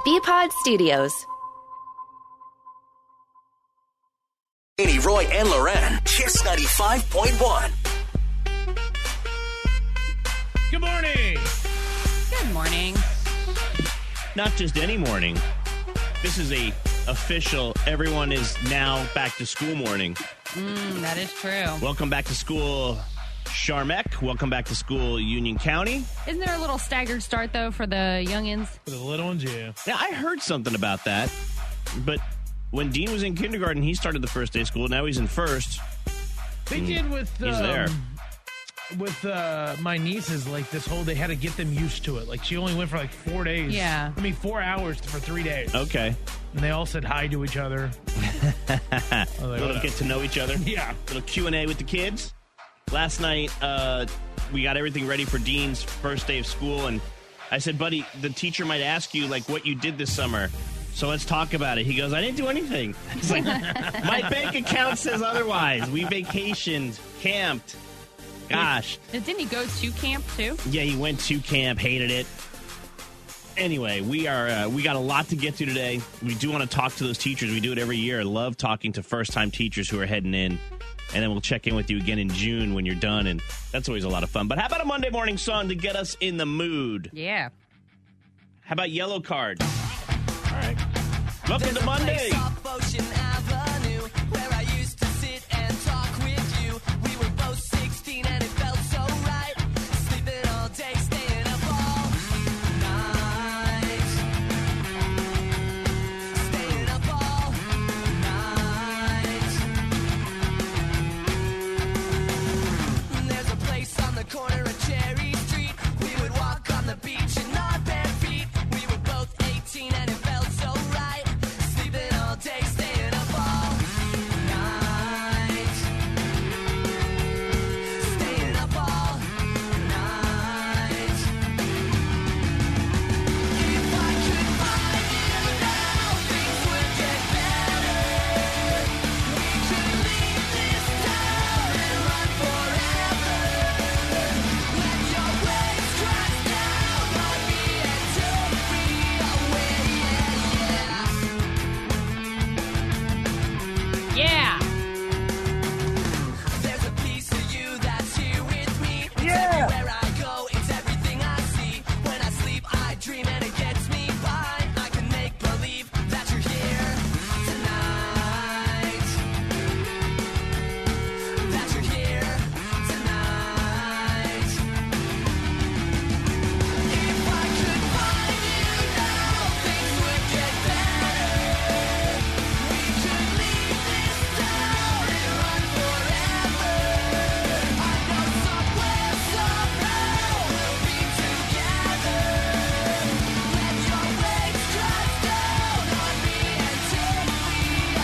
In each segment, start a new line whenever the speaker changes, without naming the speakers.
BPod Studios.
Amy, Roy, and Loren, Kiss 95.1.
Good morning.
Good morning.
Not just any morning. This is a official, everyone is now back to school morning.
That is true.
Welcome back to school, Charmek. Welcome back to school, Union County.
Isn't there a little staggered start, though, for the youngins?
For the little ones, yeah.
Yeah, I heard something about that. But when Dean was in kindergarten, he started the first day of school. Now he's in first.
They did with
He's there.
With my nieces, like this whole, they had to get them used to it. Like she only went for like 4 days.
Yeah.
4 hours for 3 days.
Okay.
And they all said hi to each other.
A little get to know each other.
Yeah.
Little Q&A with the kids. Last night, we got everything ready for Dean's first day of school. And I said, buddy, the teacher might ask you, like, what you did this summer. So let's talk about it. He goes, I didn't do anything. It's like, my bank account says otherwise. We vacationed, camped. Gosh.
Didn't he go to camp, too?
Yeah, he went to camp, hated it. Anyway, we got a lot to get to today. We do want to talk to those teachers. We do it every year. I love talking to first-time teachers who are heading in. And then we'll check in with you again in June when you're done. And that's always a lot of fun. But how about a Monday morning song to get us in the mood?
Yeah.
How about Yellow Card?
All right.
Welcome to Monday.
Corner of Cherry Street, we would walk on the beach in our bare feet. We were both 18 and it felt so right. Sleeping all day, staying up all night. Staying up all night. If I could find you now, things would get better. We could leave this town and run forever.
Yeah.
There's a piece of you that's here with me. Yeah. Everywhere I go, it's everything I see. When I sleep, I dream and it gets me by. I can make believe that you're here tonight. That you're here tonight. If I could find you now, things would get better. We could leave this town and run forever. I know somewhere, somehow we'll be together. Let your waves drive down on me and take me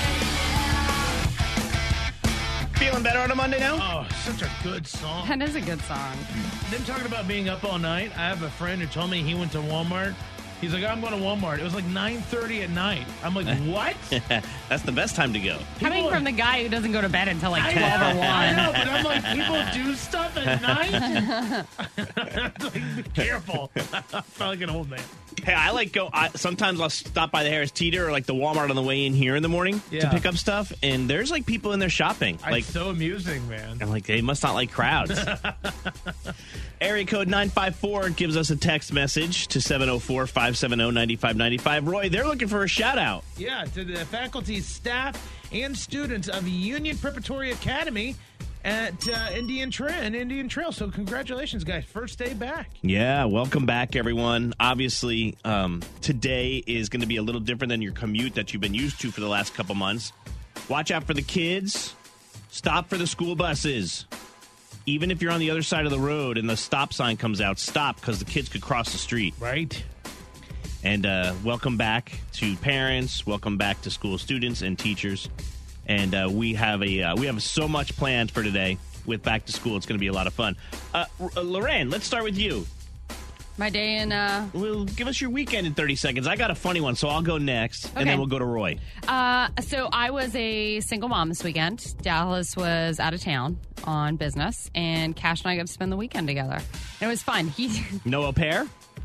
away.
Feeling better on a Monday now?
Oh, such a good song.
That is a good song.
Them talking about being up all night. I have a friend who told me he went to Walmart. He's like, I'm going to Walmart. It was like 9:30 at night. I'm like, what?
That's the best time to go.
Coming from the guy who doesn't go to bed until like
I
12 or 1.
I know, but I'm like, people do stuff at night? Like, be careful. I felt like an old man.
Hey, I like sometimes I'll stop by the Harris Teeter or like the Walmart on the way in here in the morning to
Yeah.
pick up stuff, and there's like people in there shopping. Like,
It's so amusing, man.
I'm like, they must not like crowds. Area code 954 gives us a text message to 704-570-9595. Roy, they're looking for a shout out.
Yeah, to the faculty, staff, and students of Union Preparatory Academy at Indian Trail. So congratulations, guys. First day back.
Yeah, welcome back, everyone. Obviously, today is going to be a little different than your commute that you've been used to for the last couple months. Watch out for the kids. Stop for the school buses. Even if you're on the other side of the road and the stop sign comes out, stop, because the kids could cross the street.
Right.
And welcome back to parents. Welcome back to school students and teachers. And we have so much planned for today with back to school. It's going to be a lot of fun. Lorraine, let's start with you.
My day in...
Well, give us your weekend in 30 seconds. I got a funny one, so I'll go next, and
Okay.
then we'll go to Roy.
So I was a single mom this weekend. Dallas was out of town on business, and Cash and I got to spend the weekend together. And it was fun.
No au pair?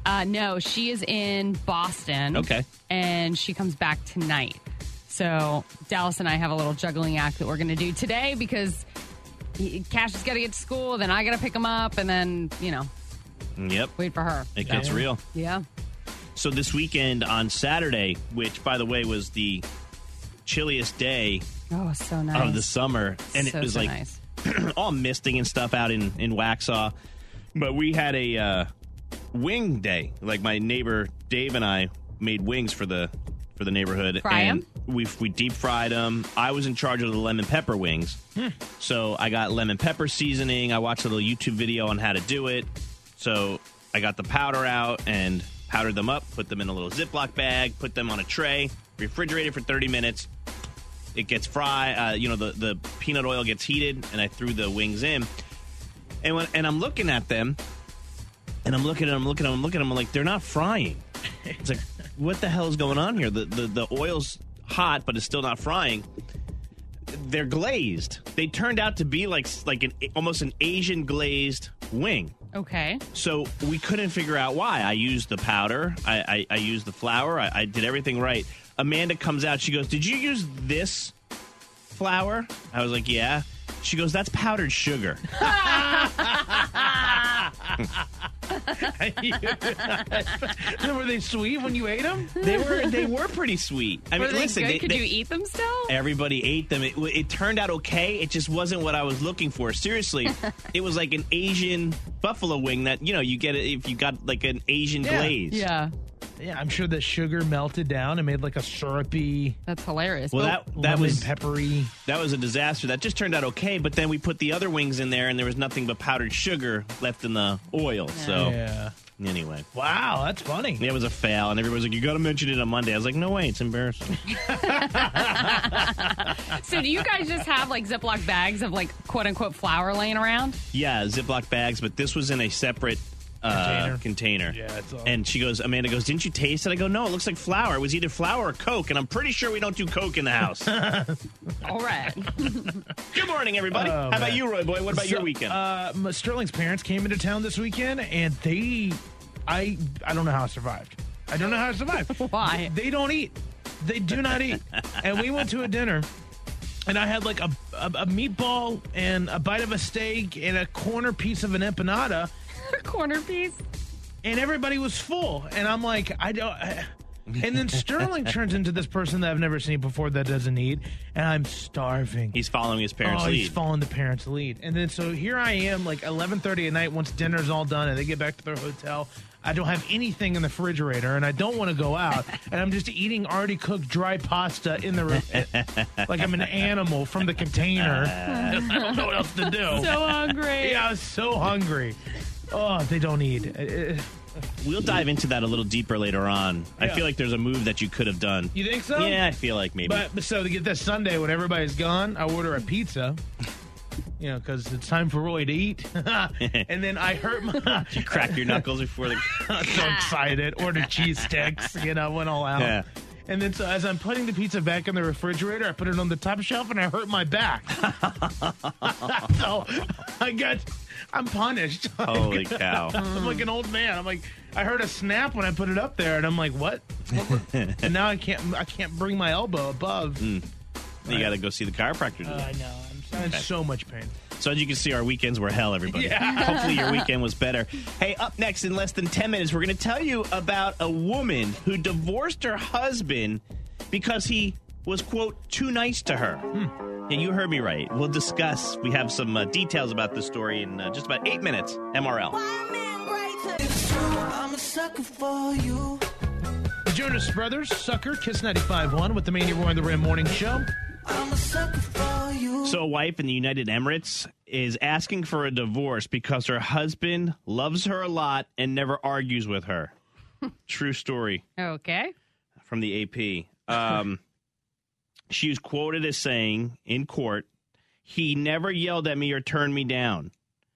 No, she is in Boston.
Okay.
And she comes back tonight. So Dallas and I have a little juggling act that we're going to do today because Cash has got to get to school, then I got to pick him up, and then,
Yep.
wait for her.
It gets real.
Yeah.
So this weekend on Saturday, which, by the way, was the chilliest day
Oh, so nice.
of the summer, and
So,
it was
so
like
nice.
all misting and stuff out in Waxhaw. But we had a wing day. Like my neighbor Dave and I made wings for the neighborhood.
Fry 'em?
And we deep fried them. I was in charge of the lemon pepper wings. So I got lemon pepper seasoning. I watched a little YouTube video on how to do it. So I got the powder out and powdered them up, put them in a little Ziploc bag, put them on a tray, refrigerated for 30 minutes. It gets fried, the peanut oil gets heated, and I threw the wings in. And I'm looking at them, and I'm looking at them, I'm like, they're not frying. It's like, what the hell is going on here? The oil's hot, but it's still not frying. They're glazed. They turned out to be like almost an Asian glazed wing.
Okay.
So we couldn't figure out why. I used the powder. I used the flour. I did everything right. Amanda comes out. She goes, "Did you use this flour?" I was like, "Yeah." She goes, "That's powdered sugar."
Were they sweet when you ate them?
They were pretty sweet. I mean,
Were they
listen,
good? Could you eat them still?
everybody ate them. It turned out okay. It just wasn't what I was looking for. Seriously, it was like an Asian buffalo wing that you get it if you got like an Asian glaze.
Yeah.
Yeah, I'm sure the sugar melted down and made like a syrupy,
That's hilarious.
Well,
But
that
lemon
was
peppery.
That was a disaster. That just turned out okay, but then we put the other wings in there, and there was nothing but powdered sugar left in the oil. So
Yeah.
anyway,
Wow, that's funny.
it was a fail, and everybody was like, "You got to mention it on Monday." I was like, "No way, it's embarrassing."
So do you guys just have like Ziploc bags of like quote unquote flour laying around?
Yeah, Ziploc bags, but this was in a separate container.
Yeah, it's all-
And Amanda goes, "Didn't you taste it?" I go, "No, it looks like flour. It was either flour or Coke, and I'm pretty sure we don't do Coke in the house."
All right.
Good morning, everybody.
Oh,
How about
man.
you, Roy Boy? What about your
So,
weekend?
Sterling's parents came into town this weekend, and I don't know how I survived. I don't know how I survived.
Why?
They don't eat. They do not eat. And we went to a dinner, and I had like a meatball and a bite of a steak and a corner piece of an empanada,
Corner piece.
and everybody was full. And I'm like, and then Sterling turns into this person that I've never seen before that doesn't eat, and I'm starving.
He's following his parents'
He's
lead.
following the parents' lead. And then so here I am, like 11:30 at night, once dinner's all done and they get back to their hotel. I don't have anything in the refrigerator, and I don't want to go out. And I'm just eating already cooked dry pasta in the like I'm an animal from the container. I don't know what else to do.
So hungry.
Yeah, I was so hungry. Oh, they don't eat.
We'll dive into that a little deeper later on. I
Yeah.
feel like there's a move that you could have done.
You think so?
Yeah, I feel like maybe.
But so to get this Sunday when everybody's gone, I order a pizza. Because it's time for Roy to eat. And then I hurt my...
You crack your knuckles before the...
I'm so excited. Ordered cheese sticks. Went all out.
Yeah.
And then so as I'm putting the pizza back in the refrigerator, I put it on the top shelf and I hurt my back. So I'm punished.
Holy cow.
I'm like an old man. I'm like, I heard a snap when I put it up there, and I'm like, what? And now I can't bring my elbow above.
You got to go see the chiropractor today.
I know. I'm in so much pain.
So as you can see, our weekends were hell, everybody.
Yeah.
Hopefully your weekend was better. Hey, up next in less than 10 minutes, we're going to tell you about a woman who divorced her husband because he was, quote, too nice to her. Yeah, you heard me right. We'll discuss. We have some details about this story in just about 8 minutes. MRL.
I'm a sucker for you.
The Jonas Brothers, Sucker, Kiss 95.1 with the Mandy Roy and the Ram Morning Show.
I'm a sucker for you.
So a wife in the United Emirates is asking for a divorce because her husband loves her a lot and never argues with her. True story
Okay.
from the AP. She was quoted as saying in court, "He never yelled at me or turned me down.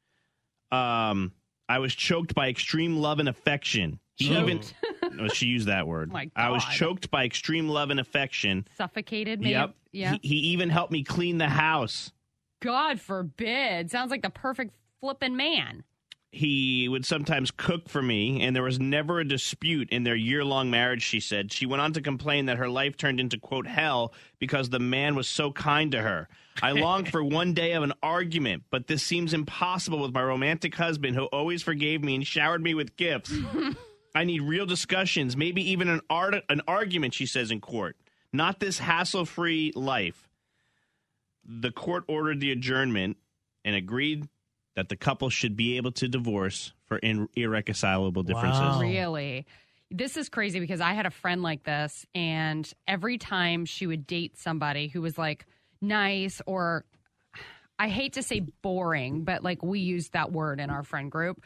I was choked by extreme love and affection. No, she used that word.
My
I was
God.
choked by extreme love and affection.
Suffocated, maybe?
Yep.
Yeah.
He even helped me clean the house."
God forbid. Sounds like the perfect flippin' man.
He would sometimes cook for me, and there was never a dispute in their year-long marriage, she said. She went on to complain that her life turned into, quote, hell because the man was so kind to her. I long for one day of an argument, but this seems impossible with my romantic husband who always forgave me and showered me with gifts. I need real discussions, maybe even an argument, she says in court. Not this hassle-free life. The court ordered the adjournment and agreed that the couple should be able to divorce for irreconcilable differences.
Wow.
Really? This is crazy because I had a friend like this, and every time she would date somebody who was like nice or, I hate to say boring, but like we used that word in our friend group.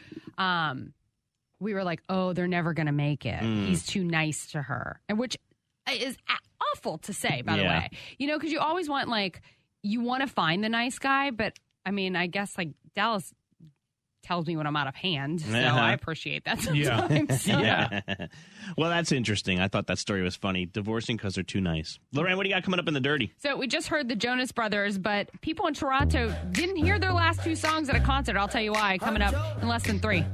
We were like, oh, they're never going to make it. He's too nice to her. And which is awful to say, by the way. You know, because you always want like, you want to find the nice guy, but I mean, I guess like Dallas tells me when I'm out of hand, so I appreciate that sometimes. So.
Yeah. Well, that's interesting. I thought that story was funny. Divorcing because they're too nice. Lorraine, what do you got coming up in the dirty?
So we just heard the Jonas Brothers, but people in Toronto didn't hear their last two songs at a concert. I'll tell you why. Coming up in less than 3.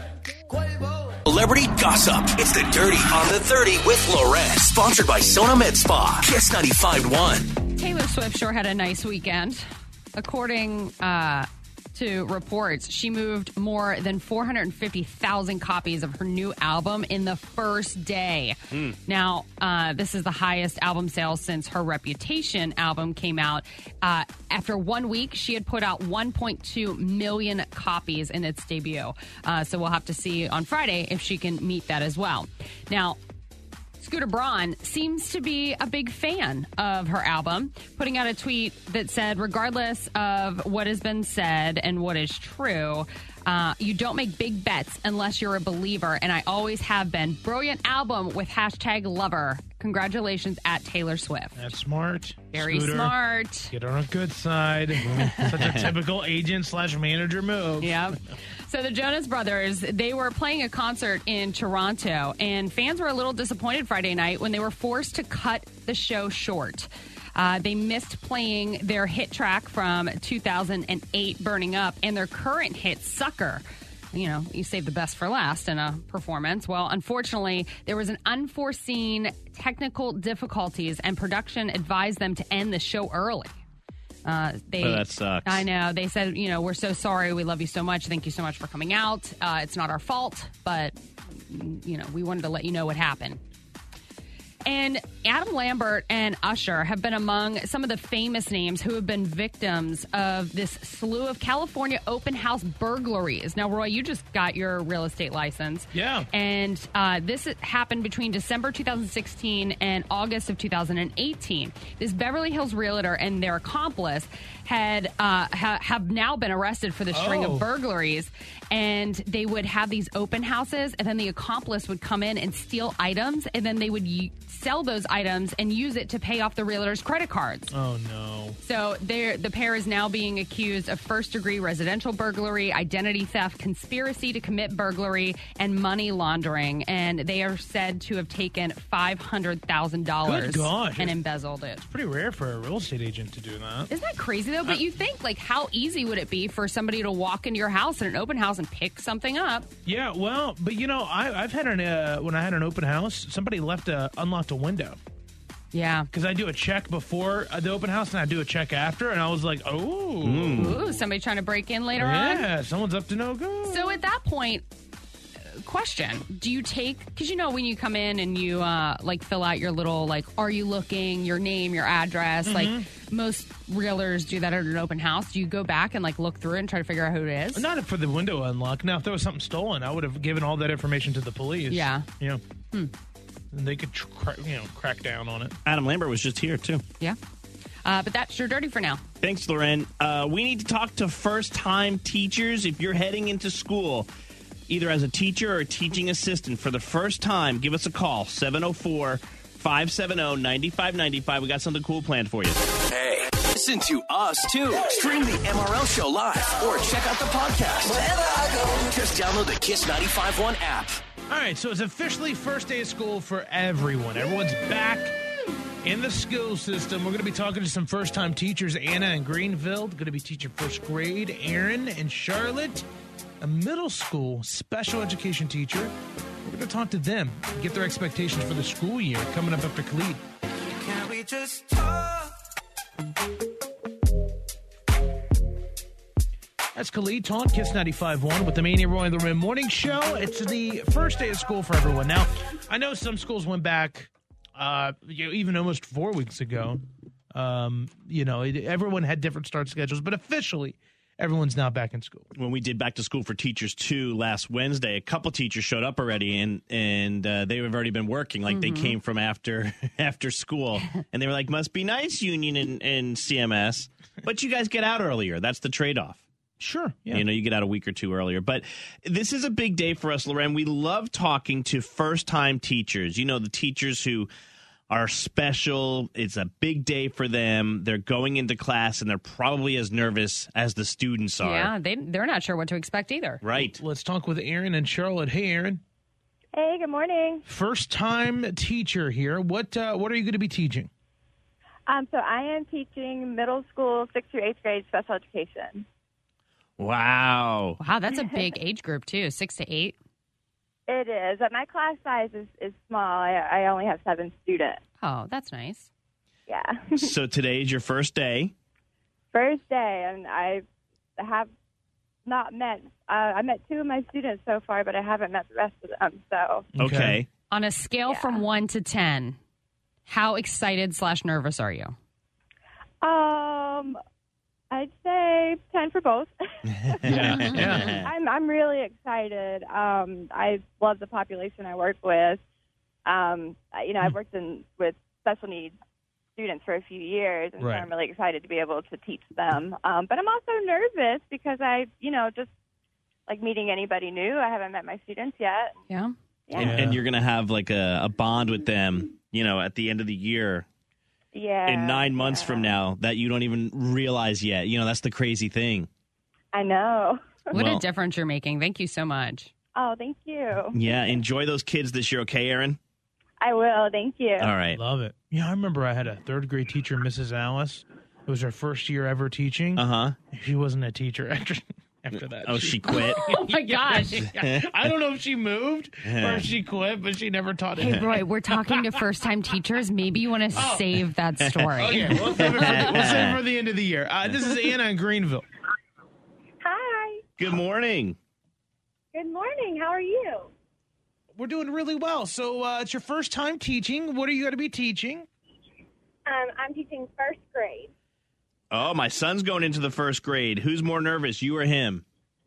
Celebrity gossip. It's the Dirty on the 30 with Loren. Sponsored by Sona Med Spa. Kiss 95.1.
Taylor Swift sure had a nice weekend. According to reports, she moved more than 450,000 copies of her new album in the first day. Now, this is the highest album sales since her Reputation album came out. After 1 week, she had put out 1.2 million copies in its debut. So we'll have to see on Friday if she can meet that as well. Now, Scooter Braun seems to be a big fan of her album, putting out a tweet that said, regardless of what has been said and what is true, you don't make big bets unless you're a believer, and I always have been. Brilliant album with #lover. Congratulations at Taylor Swift.
That's smart.
Very
Scooter.
smart.
Get on a good side. Such a typical agent/manager move.
Yep. So the Jonas Brothers, they were playing a concert in Toronto, and fans were a little disappointed Friday night when they were forced to cut the show short. They missed playing their hit track from 2008, Burning Up, and their current hit, Sucker. You know, you save the best for last in a performance. Well, unfortunately, there was an unforeseen technical difficulties, and production advised them to end the show early.
That sucks.
I know. They said, you know, we're so sorry. We love you so much. Thank you so much for coming out. It's not our fault, but, you know, we wanted to let you know what happened. And Adam Lambert and Usher have been among some of the famous names who have been victims of this slew of California open house burglaries. Now, Roy, you just got your real estate license.
Yeah.
And this happened between December 2016 and August of 2018. This Beverly Hills realtor and their accomplice have now been arrested for the string of burglaries. And they would have these open houses, and then the accomplice would come in and steal items, and then they would sell those items and use it to pay off the realtor's credit cards.
Oh, no.
So the pair is now being accused of first-degree residential burglary, identity theft, conspiracy to commit burglary, and money laundering. And they are said to have taken $500,000
Good gosh.
and embezzled it.
Pretty rare for a real estate agent to do that.
Isn't that crazy, though? But you think, like, how easy would it be for somebody to walk into your house in an open house and pick something up?
Yeah, well, but you know, I've had when I had an open house, somebody unlocked a window.
Yeah.
Because I do a check before the open house and I do a check after, and I was like, oh.
Ooh, somebody trying to break in later on?
Yeah, someone's up to no good.
So at that point, question, do you take, because you know when you come in and you like fill out your little, like, are you looking, your name, your address, like most realtors do that at an open house. Do you go back and like look through it and try to figure out who it is?
Not for the window unlock. Now, if there was something stolen, I would have given all that information to the police.
Yeah.
Yeah. And they could, crack down on it.
Adam Lambert was just here, too.
Yeah. But that's your dirty for now.
Thanks, Loren. We need to talk to first-time teachers. If you're heading into school, either as a teacher or a teaching assistant for the first time, give us a call, 704-570-9595. We got something cool planned for you.
Hey, listen to us, too. Stream the MRL Show live or check out the podcast. Wherever I go, just download the Kiss 95.1 app.
All right, so it's officially first day of school for everyone. Everyone's back in the school system. We're going to be talking to some first-time teachers. Anna in Greenville, going to be teaching first grade. Aaron and Charlotte a middle school special education teacher. We're going to talk to them, get their expectations for the school year coming up after Khalid.
Can we just talk?
That's Khalid Taunt, Kiss 95.1 with the Mania Roy in the Rim morning show. It's the first day of school for everyone. Now, I know some schools went back even almost 4 weeks ago. Everyone had different start schedules, but officially, everyone's now back in school.
When we did back to school for teachers too last Wednesday, a couple teachers showed up already, and they have already been working. Like they came from after school, and they were like, "Must be nice, union and CMS, but you guys get out earlier. That's the trade-off."
Sure. Yeah.
You get out a week or two earlier. But this is a big day for us, Loren. We love talking to first-time teachers. The teachers who are special. It's a big day for them. They're going into class, and they're probably as nervous as the students are.
Yeah, they're not sure what to expect either.
Right.
Let's talk with Aaron and Charlotte. Hey, Aaron.
Hey, good morning.
First-time teacher here. What are you going to be teaching?
So I am teaching middle school 6th through 8th grade special education.
Wow.
Wow, that's a big age group, too, 6 to 8.
It is. But my class size is small. I only have 7 students.
Oh, that's nice.
Yeah.
So today is your first day.
First day, and I have not met. I met 2 of my students so far, but I haven't met the rest of them. So
Okay.
On a scale from 1 to 10, how excited / nervous are you?
I'd say 10 for both.
Yeah.
I'm really excited. I love the population I work with. I've worked with special needs students for a few years, and
Right.
so I'm really excited to be able to teach them. But I'm also nervous because I, just like meeting anybody new. I haven't met my students yet.
Yeah.
Yeah.
And you're going to have like a bond with them, at the end of the year.
Yeah.
In 9 months from now that you don't even realize yet. That's the crazy thing.
I know.
What
Well-
a difference you're making. Thank you so much.
Oh, thank you.
Yeah, enjoy those kids this year, okay, Aaron?
I will. Thank you.
All right.
Love it. Yeah, I remember I had a 3rd grade teacher, Mrs. Alice. It was her first year ever teaching.
Uh-huh.
She wasn't a teacher after that.
Oh, she quit?
Oh, my gosh.
I don't know if she moved or if she quit, but she never taught
Hey,
it.
Roy, we're talking to first-time teachers. Maybe you want to save that story.
Okay, we'll save it for the end of the year. This is Anna in Greenville.
Hi.
Good morning.
Good morning. How are you?
We're doing really well. So it's your first time teaching. What are you going to be teaching?
I'm teaching 1st grade.
Oh, my son's going into the 1st grade. Who's more nervous, you or him?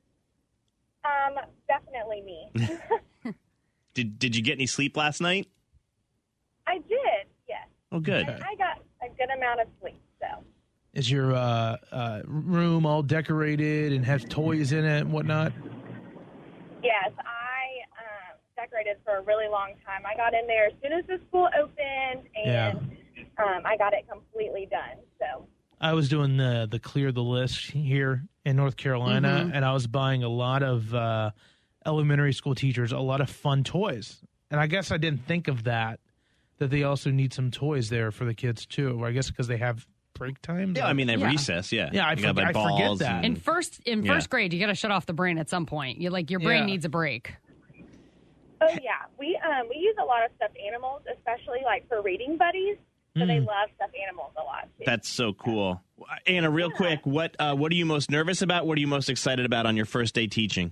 Definitely me.
Did you get any sleep last night?
I did, yes.
Oh, good.
I got a good amount of sleep, so.
Is your room all decorated and has toys in it and whatnot?
Yes, I decorated for a really long time. I got in there as soon as the school opened, and I got it completely done, so.
I was doing the clear the list here in North Carolina, and I was buying a lot of elementary school teachers a lot of fun toys. And I guess I didn't think of that they also need some toys there for the kids, too. I guess because they have break times.
Yeah, I mean, they have
Yeah.
recess, yeah.
Yeah, I
You gotta buy
forget
balls
that.
and-
In first grade, you got to shut off the brain at some point. Your brain
Yeah.
needs a break.
Oh, yeah. We use a lot of stuffed animals, especially, like, for reading buddies. So they love stuffed animals a lot, too.
That's so cool. Anna, real quick, what are you most nervous about? What are you most excited about on your first day teaching?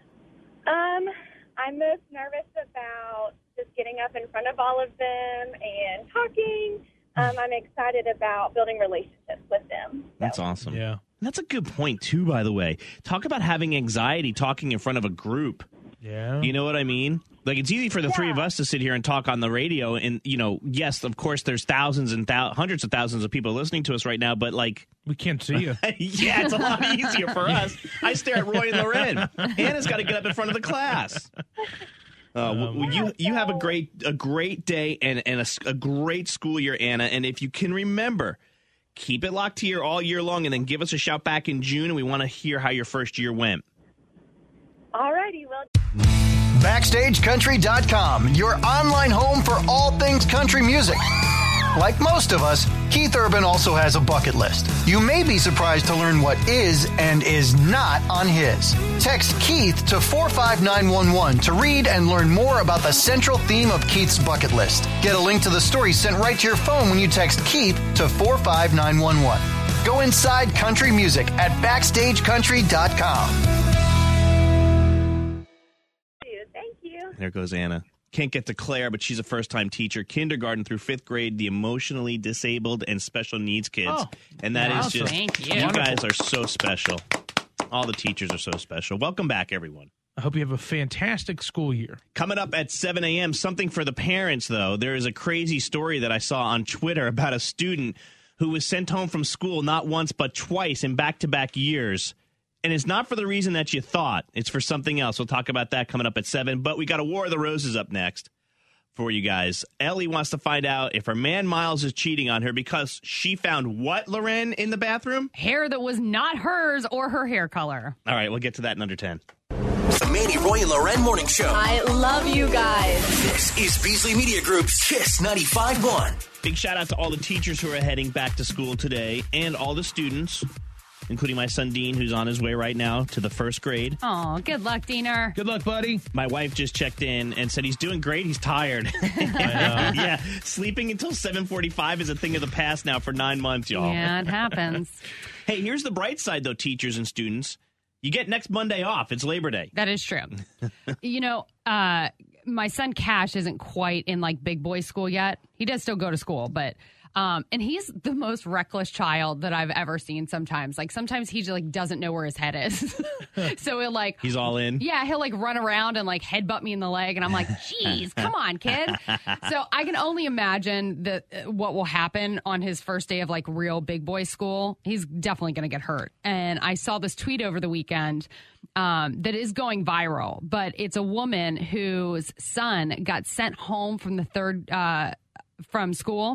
I'm most nervous about just getting up in front of all of them and talking. I'm excited about building relationships with them. So.
That's awesome.
Yeah.
That's a good point, too, by the way. Talk about having anxiety talking in front of a group.
Yeah.
You know what I mean? Like, it's easy for the three of us to sit here and talk on the radio. And, yes, of course, there's thousands and hundreds of thousands of people listening to us right now. But, like,
We can't see you.
yeah, it's a lot easier for us. I stare at Roy and Loren. Anna's got to get up in front of the class. You have a great day and a great school year, Anna. And if you can remember, keep it locked here all year long, and then give us a shout back in June, and we want to hear how your first year went.
All righty, well.
BackstageCountry.com, your online home for all things country music. Like most of us, Keith Urban also has a bucket list. You may be surprised to learn what is and is not on his. Text Keith to 45911 to read and learn more about the central theme of Keith's bucket list. Get a link to the story sent right to your phone when you text Keith to 45911. Go inside country music at BackstageCountry.com.
Thank you.
There goes Anna. Can't get to Claire, but she's a first-time teacher, kindergarten through 5th grade, the emotionally disabled and special needs kids.
Oh,
and that is
awesome.
just,
Thank you.
you guys are so special. All the teachers are so special. Welcome back, everyone.
I hope you have a fantastic school year.
Coming up at 7 a.m., something for the parents, though. There is a crazy story that I saw on Twitter about a student who was sent home from school not once but twice in back-to-back years. And it's not for the reason that you thought. It's for something else. We'll talk about that coming up at 7. But we got a War of the Roses up next for you guys. Ellie wants to find out if her man Miles is cheating on her because she found what, Loren, in the bathroom?
Hair that was not hers or her hair color.
All right, we'll get to that in under 10.
The Mandy, Roy, and Loren Morning Show.
I love you guys.
This is Beasley Media Group's Kiss 95.1.
Big shout out to all the teachers who are heading back to school today and all the students, including my son Dean, who's on his way right now to the 1st grade.
Oh, good luck, Diener.
Good luck, buddy.
My wife just checked in and said he's doing great. He's tired. Yeah, sleeping until 7:45 is a thing of the past now for 9 months, y'all.
Yeah, it happens.
Hey, here's the bright side, though, teachers and students. You get next Monday off. It's Labor Day.
That is true. You know, my son Cash isn't quite in like big boy school yet. He does still go to school, but and he's the most reckless child that I've ever seen sometimes. Like sometimes he just like doesn't know where his head is. So he'll like
He's all in.
Yeah, he'll like run around and like headbutt me in the leg and I'm like, "Geez, come on, kid." So I can only imagine that what will happen on his first day of like real big boy school. He's definitely going to get hurt. And I saw this tweet over the weekend that is going viral, but it's a woman whose son got sent home from the from school.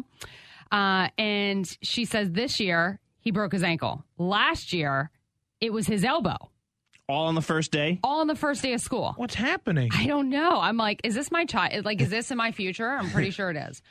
And she says this year he broke his ankle. Last year it was his elbow.
All on the first day?
All on the first day of school.
What's happening?
I don't know. I'm like, is this my child? Like, is this in my future? I'm pretty sure it is.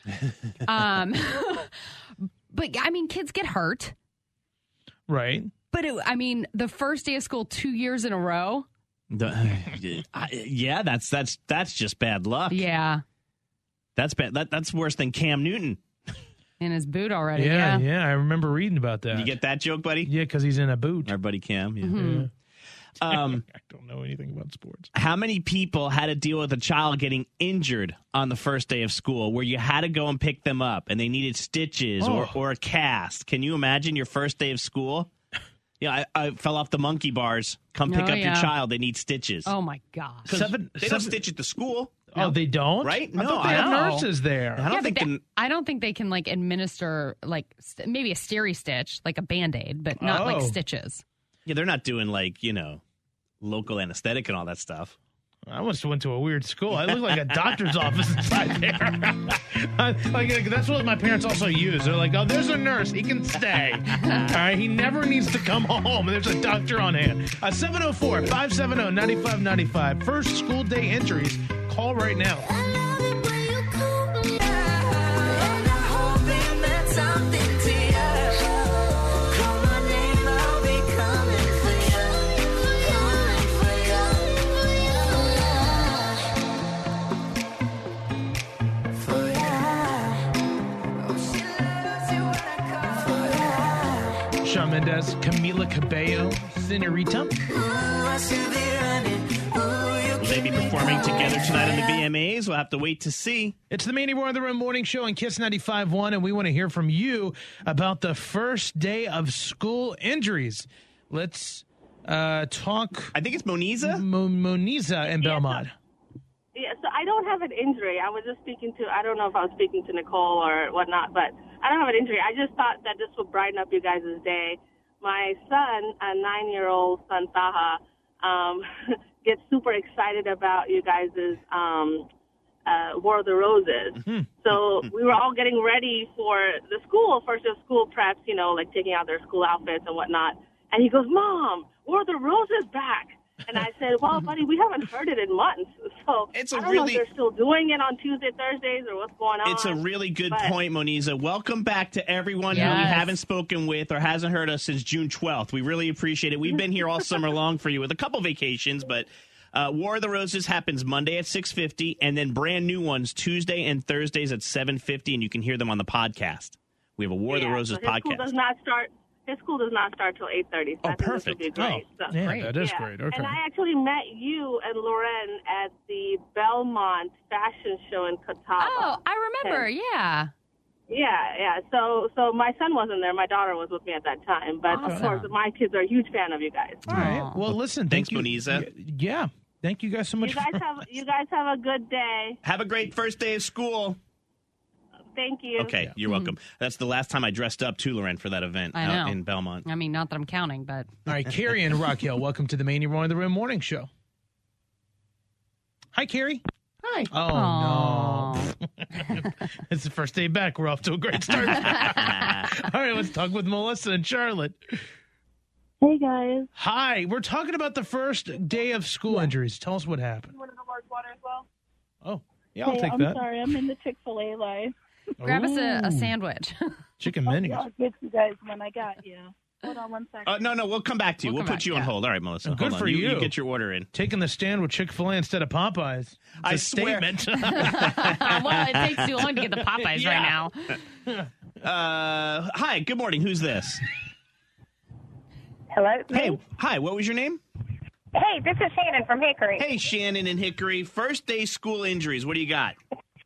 But I mean, kids get hurt.
Right.
But I mean, the first day of school 2 years in a row.
Yeah, that's just bad luck.
Yeah.
That's bad. That's worse than Cam Newton.
In his boot already.
Yeah. I remember reading about that.
You get that joke, buddy?
Yeah, because he's in a boot.
Our buddy Cam. Yeah.
Mm-hmm.
I don't know anything about sports.
How many people had to deal with a child getting injured on the first day of school where you had to go and pick them up and they needed stitches or a cast? Can you imagine your first day of school? Yeah, I fell off the monkey bars. Come pick up your child. They need stitches.
Oh, my gosh.
They don't stitch at the school.
Oh, they don't?
Right?
I thought they have nurses there.
I don't think they can like administer like maybe a steri stitch, like a Band-Aid, but not like stitches.
Yeah, they're not doing like, local anesthetic and all that stuff.
I must have went to a weird school. I look like a doctor's office inside there. like that's what my parents also use. They're like, oh, there's a nurse. He can stay. All right, he never needs to come home. There's a doctor on hand. 704-570-9595. First school day injuries. Call right now. Shawn Mendes, Camila Cabello, Senorita.
Will they be performing together tonight on the VMAs? We'll have to wait to see.
It's the Mandy Moore on the Road Morning Show on Kiss 95.1, and we want to hear from you about the first day of school injuries. Let's talk.
I think it's Moniza.
Moniza in Belmont.
Yeah, so I don't have an injury. I was just I don't know if I was speaking to Nicole or whatnot, but I don't have an injury. I just thought that this would brighten up you guys' day. My son, a 9-year-old son, Taha, gets super excited about you guys' War of the Roses. Mm-hmm. So we were all getting ready for the first day of school preps, like taking out their school outfits and whatnot. And he goes, Mom, War of the Roses back. And I said, well, buddy, we haven't heard it in months. So
It's
I
a
don't know if
really-
they're still doing it on Tuesday, Thursdays, or what's going on.
It's a really good
But-
point, Moniza. Welcome back to everyone who you
Yes.
haven't spoken with or hasn't heard us since June 12th. We really appreciate it. We've been here all summer long for you with a couple vacations, but War of the Roses happens Monday at 6:50, and then brand new ones Tuesday and Thursdays at 7:50, and you can hear them on the podcast. We have a War of the Roses
so his School
podcast.
does not start. His school does not start till 8:30. So
Oh,
I think this
perfect.
would be great.
Oh,
So-
yeah,
Great.
that is
Yeah.
great. Okay.
And I actually met you and Loren at the Belmont Fashion Show in Catawba.
Oh, I remember. Yeah.
Yeah. So my son wasn't there. My daughter was with me at that time. But of
Awesome.
course, my kids are a huge fan of you guys.
All right.
Aw.
Well, listen.
Thanks,
thank you.
Moniza.
Yeah. Thank you guys so much.
You guys have a good day.
Have a great first day of school.
Thank you.
Okay, you're welcome. That's the last time I dressed up, too, Loren, for that event
I
out
know.
in Belmont.
I mean, not that I'm counting, but
All right, Carrie and Raquel, welcome to the Mania Roy in the Room Morning Show. Hi, Carrie.
Hi.
Oh, no. It's the first day back. We're off to a great start. All right, let's talk with Melissa and Charlotte.
Hey, guys.
Hi, we're talking about the first day of school injuries. Tell us what happened.
Want a large water as well?
Oh, yeah, I'll
Hey,
take
I'm
that.
sorry. I'm in the Chick-fil-A line.
grab us a
Ooh,
sandwich.
chicken minis.
I'll get you guys when I got you. Hold on one second.
No, we'll come back to you.
We'll
We'll
come
put
back,
you on
yeah.
hold. All right, Melissa.
Good
hold on.
for
You
you.
get your order in.
Taking the stand with Chick-fil-A instead of Popeyes. It's
I
a
swear.
statement.
Well, it takes too long to get the Popeyes
Yeah.
right now.
Hi, good morning. Who's this?
Hello?
Hey, hi, what was your name?
Hey, this is Shannon from Hickory.
Hey, Shannon in Hickory. First day school injuries. What do you got?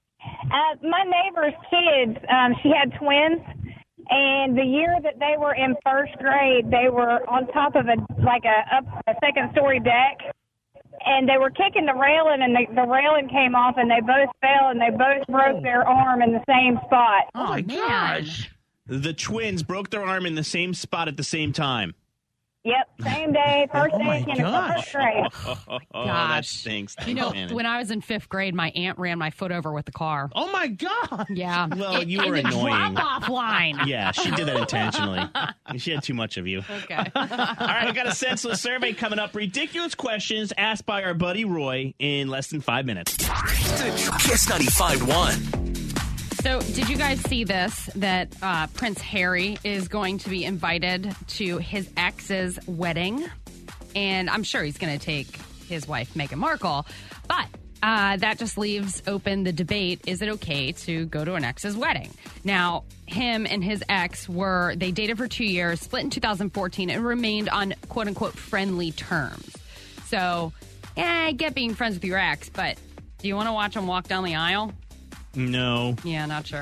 My neighbor's kids, she had twins, and the year that they were in first grade, they were on top of a second-story deck, and they were kicking the railing, and the railing came off, and they both fell, and they both broke their arm in the same spot.
Oh,
my
man.
gosh.
The twins broke their arm in the same spot at the same time.
Yep, same day, first
Oh,
day
my
in the
gosh.
first grade.
Oh, that
Gosh.
stinks.
You know,
Shannon.
when I was in 5th grade, my aunt ran my foot over with the car.
Oh, my God.
Yeah.
Well, you were
in the
annoying.
drop-off line.
Yeah, she did that intentionally. She had too much of you.
Okay.
All right, we got a senseless survey coming up. Ridiculous questions asked by our buddy Roy in less than 5 minutes.
Kiss 95.1.
So, did you guys see this? That Prince Harry is going to be invited to his ex's wedding, and I'm sure he's going to take his wife Meghan Markle. But that just leaves open the debate: is it okay to go to an ex's wedding? Now, him and his ex they dated for 2 years, split in 2014, and remained on quote unquote friendly terms. So, I get being friends with your ex, but do you want to watch him walk down the aisle?
No.
Yeah, not sure.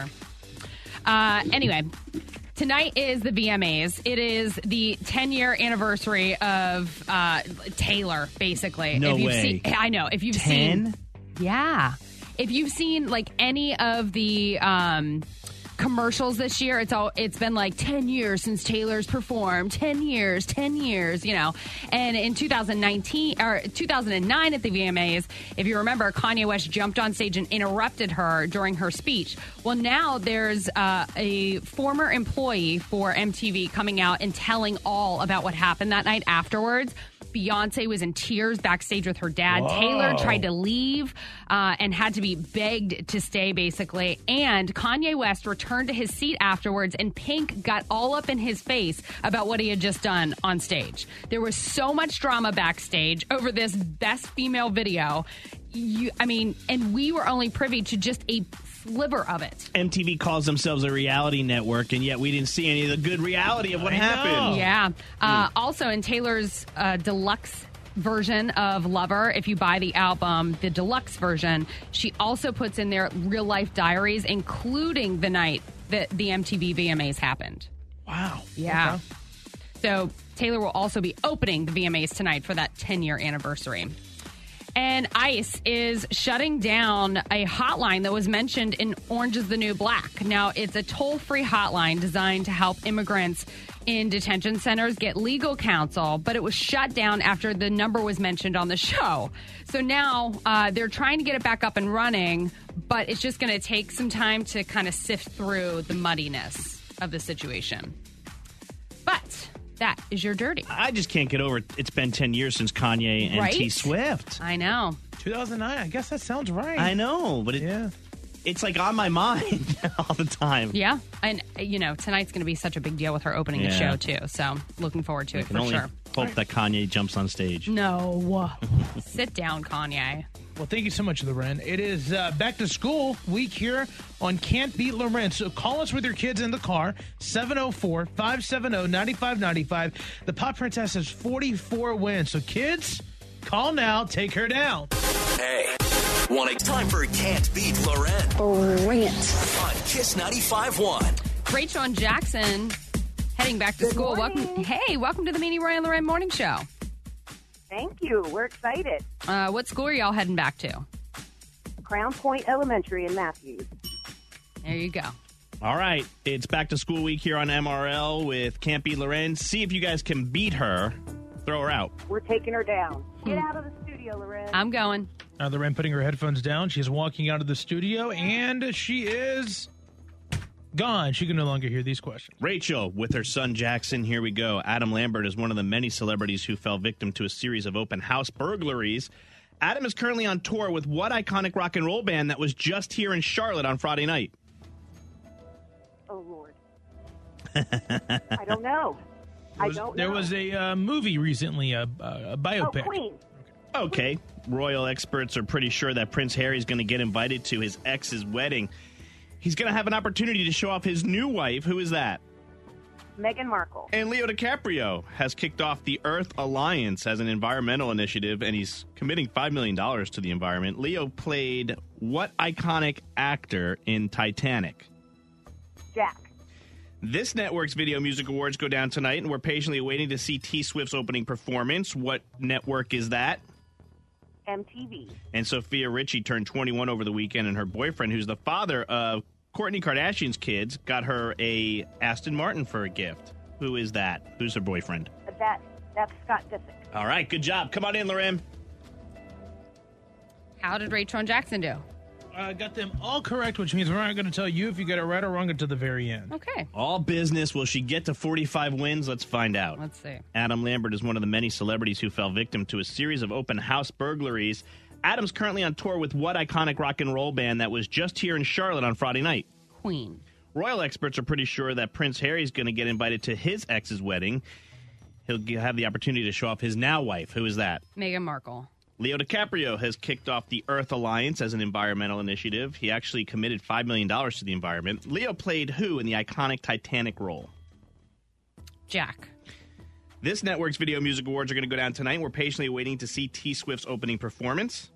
Anyway, tonight is the VMAs. It is the 10-year anniversary of Taylor, basically.
No
if you've
way.
I know. If you've
10?
seen... Yeah. If you've seen, like, any of the commercials this year, it's been like 10 years since Taylor's performed, 10 years, you know. And in 2009 at the VMAs, if you remember, Kanye West jumped on stage and interrupted her during her speech. Well, now there's a former employee for MTV coming out and telling all about what happened that night afterwards. Beyonce was in tears backstage with her dad.
Whoa.
Taylor tried to leave and had to be begged to stay, basically. And Kanye West returned to his seat afterwards, and Pink got all up in his face about what he had just done on stage. There was so much drama backstage over this Best Female video. And we were only privy to just a sliver of it.
MTV calls themselves a reality network, and yet we didn't see any of the good reality of what happened.
Yeah. Also, in Taylor's deluxe version of Lover, if you buy the album, the deluxe version, she also puts in there real-life diaries, including the night that the MTV VMAs happened.
Wow.
Yeah.
Okay.
So Taylor will also be opening the VMAs tonight for that 10-year anniversary. And ICE is shutting down a hotline that was mentioned in Orange is the New Black. Now, it's a toll-free hotline designed to help immigrants in detention centers get legal counsel, but it was shut down after the number was mentioned on the show. So now they're trying to get it back up and running, but it's just going to take some time to kind of sift through the muddiness of the situation. But That is your dirty.
I just can't get over it. It's been 10 years since Kanye and
Right?
T Swift.
I know.
2009. I guess that sounds right.
I know, but it's like on my mind all the time.
Yeah. And, tonight's going to be such a big deal with her opening the show, too. So looking forward to
I
it
can
for
only
sure.
hope that Kanye jumps on stage.
No. Sit down, Kanye.
Well, thank you so much, Loren. It is back to school week here on Can't Beat Loren. So call us with your kids in the car, 704-570-9595. The Pop Princess has 44 wins. So kids, call now. Take her down.
Hey, want a time for Can't Beat Loren?
Bring it.
On Kiss 95.1.
Rachel and Jackson heading back to school. Welcome to the Manny Roy and Loren Morning Show.
Thank you. We're excited.
What school are y'all heading back to?
Crown Point Elementary in Matthews.
There you go.
All right. It's back to school week here on MRL with Can't Beat Loren. See if you guys can beat her. Throw her out.
We're taking her down. Get out of the studio, Loren.
I'm going.
Loren putting her headphones down. She's walking out of the studio, and she is gone. She can no longer hear these questions.
Rachel with her son Jackson. Here we go. Adam Lambert is one of the many celebrities who fell victim to a series of open house burglaries. Adam is currently on tour with what iconic rock and roll band that was just here in Charlotte on Friday night?
Oh, Lord. I don't know.
There was a movie recently, a biopic.
Oh, Queen.
Okay. Royal experts are pretty sure that Prince Harry's going to get invited to his ex's wedding. He's going to have an opportunity to show off his new wife. Who is that?
Meghan Markle.
And Leo DiCaprio has kicked off the Earth Alliance as an environmental initiative, and he's committing $5 million to the environment. Leo played what iconic actor in Titanic?
Jack.
This network's Video Music Awards go down tonight, and we're patiently waiting to see T Swift's opening performance. What network is that?
MTV.
And Sophia Richie turned 21 over the weekend, and her boyfriend, who's the father of Kourtney Kardashian's kids, got her a Aston Martin for a gift. Who is that? Who's her boyfriend?
That's Scott Disick.
All right, good job. Come on in, Loren.
How did Rachel and Jackson do?
Got them all correct, which means we're not going to tell you if you got it right or wrong until the very end.
Okay.
All business. Will she get to 45 wins? Let's find out.
Let's see.
Adam Lambert is one of the many celebrities who fell victim to a series of open house burglaries. Adam's currently on tour with what iconic rock and roll band that was just here in Charlotte on Friday night?
Queen.
Royal experts are pretty sure that Prince Harry's going to get invited to his ex's wedding. He'll have the opportunity to show off his now wife. Who is that?
Meghan Markle.
Leo DiCaprio has kicked off the Earth Alliance as an environmental initiative. He actually committed $5 million to the environment. Leo played who in the iconic Titanic role?
Jack.
This network's Video Music Awards are going to go down tonight, and we're patiently waiting to see T Swift's opening performance.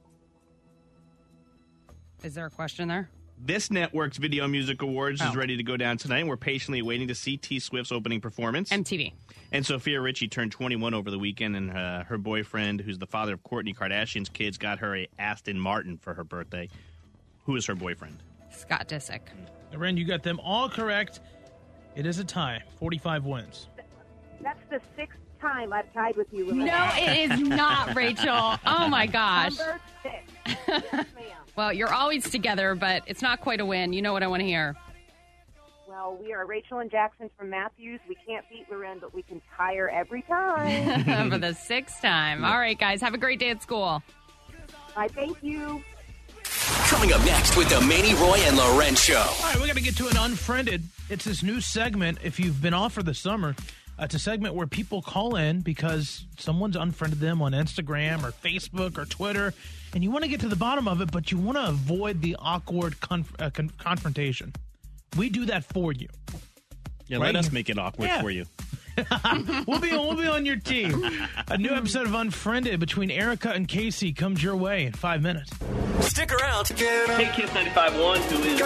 Is there a question there?
This network's Video Music Awards is ready to go down tonight, and we're patiently waiting to see T Swift's opening performance.
MTV.
And Sophia Richie turned 21 over the weekend, and her boyfriend, who's the father of Kourtney Kardashian's kids, got her a Aston Martin for her birthday. Who is her boyfriend?
Scott Disick.
Loren, you got them all correct. It is a tie. 45 wins.
That's the 6th time I've tied with you, Loren.
No, it is not, Rachel. Oh, my gosh.
Number 6. Yes, ma'am.
Well, you're always together, but it's not quite a win. You know what I want to hear.
Well, we are Rachel and Jackson from Matthews. We can't beat Loren, but we can tie her every time.
For the 6th time. All right, guys. Have a great day at school.
I thank you.
Coming up next with the Manny Roy and Loren Show.
All right, we're going to get to an Unfriended. It's this new segment. If you've been off for the summer, it's a segment where people call in because someone's unfriended them on Instagram or Facebook or Twitter, and you want to get to the bottom of it, but you want to avoid the awkward confrontation. We do that for you.
Yeah,
Right?
let us make it awkward for you.
We'll be on your team. A new episode of Unfriended between Erica and Casey comes your way in 5 minutes.
Stick around.
Hey, Kiss 95.1, who is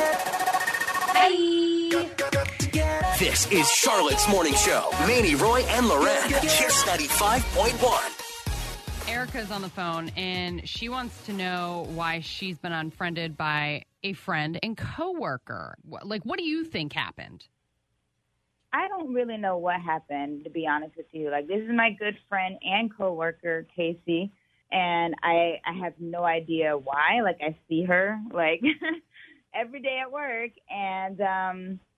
this?
This is Charlotte's Morning Show. Manny Roy and Loren. Kiss 95.1.
Erica's on the phone, and she wants to know why she's been unfriended by a friend and coworker. What do you think happened?
I don't really know what happened, to be honest with you. This is my good friend and coworker, Casey, and I have no idea why. I see her, every day at work, and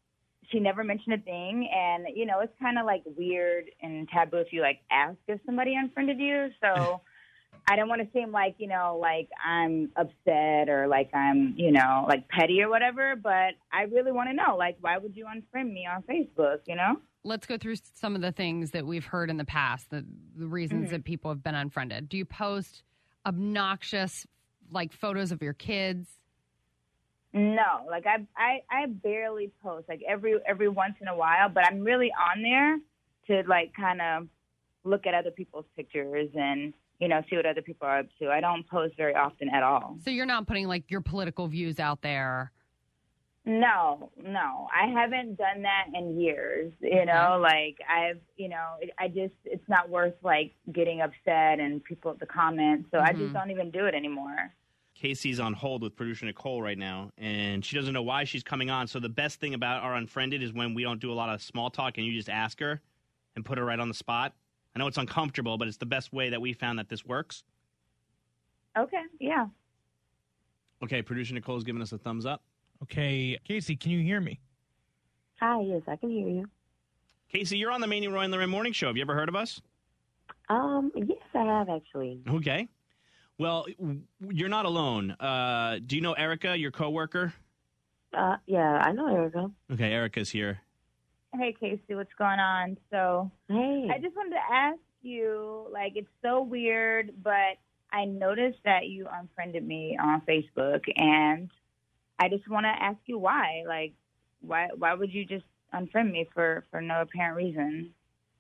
she never mentioned a thing. And, you know, it's kind of like weird and taboo if you like ask if somebody unfriended you. So I don't want to seem like, you know, like I'm upset or like I'm, you know, like petty or whatever. But I really want to know, like, why would you unfriend me on Facebook, you know?
Let's go through some of the things that we've heard in the past, the reasons that people have been unfriended. Do you post obnoxious, like, photos of your kids?
No, like I barely post, like every once in a while, but I'm really on there to like kind of look at other people's pictures and, you know, see what other people are up to. I don't post very often at all.
So you're not putting like your political views out there?
No, I haven't done that in years, you know, like it's not worth like getting upset and people the comments. So I just don't even do it anymore.
Casey's on hold with producer Nicole right now, and she doesn't know why she's coming on. So the best thing about our Unfriended is when we don't do a lot of small talk and you just ask her and put her right on the spot. I know it's uncomfortable, but it's the best way that we found that this works.
Okay, yeah.
Okay, producer Nicole's giving us a thumbs up.
Okay, Casey, can you hear me?
Hi, yes, I can hear you.
Casey, you're on the Manny Roy and Lorraine Morning Show. Have you ever heard of us?
Yes, I have actually.
Okay. Well, you're not alone. Do you know Erica, your coworker?
Yeah, I know Erica.
Okay, Erica's here.
Hey, Casey, what's going on? So,
hey,
I just wanted to ask you, like, it's so weird, but I noticed that you unfriended me on Facebook, and I just want to ask you why. Like, why would you just unfriend me for no apparent reason?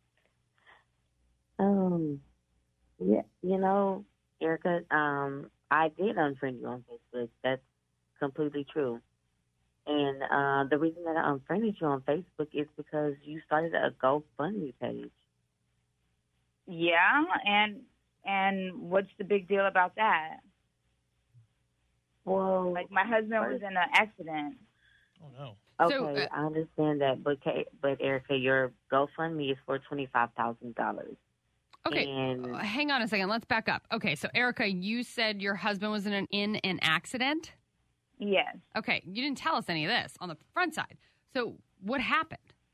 Yeah, you know, Erica, I did unfriend you on Facebook. That's completely true. And the reason that I unfriended you on Facebook is because you started a GoFundMe page.
Yeah, and what's the big deal about that?
Well,
like my husband was in an accident.
Oh no.
Okay,
So,
I understand that, but Erica, your GoFundMe is for $25,000.
Okay,
And
hang on a second. Let's back up. Okay, so Erica, you said your husband was in an accident?
Yes.
Okay, you didn't tell us any of this on the front side. So what happened?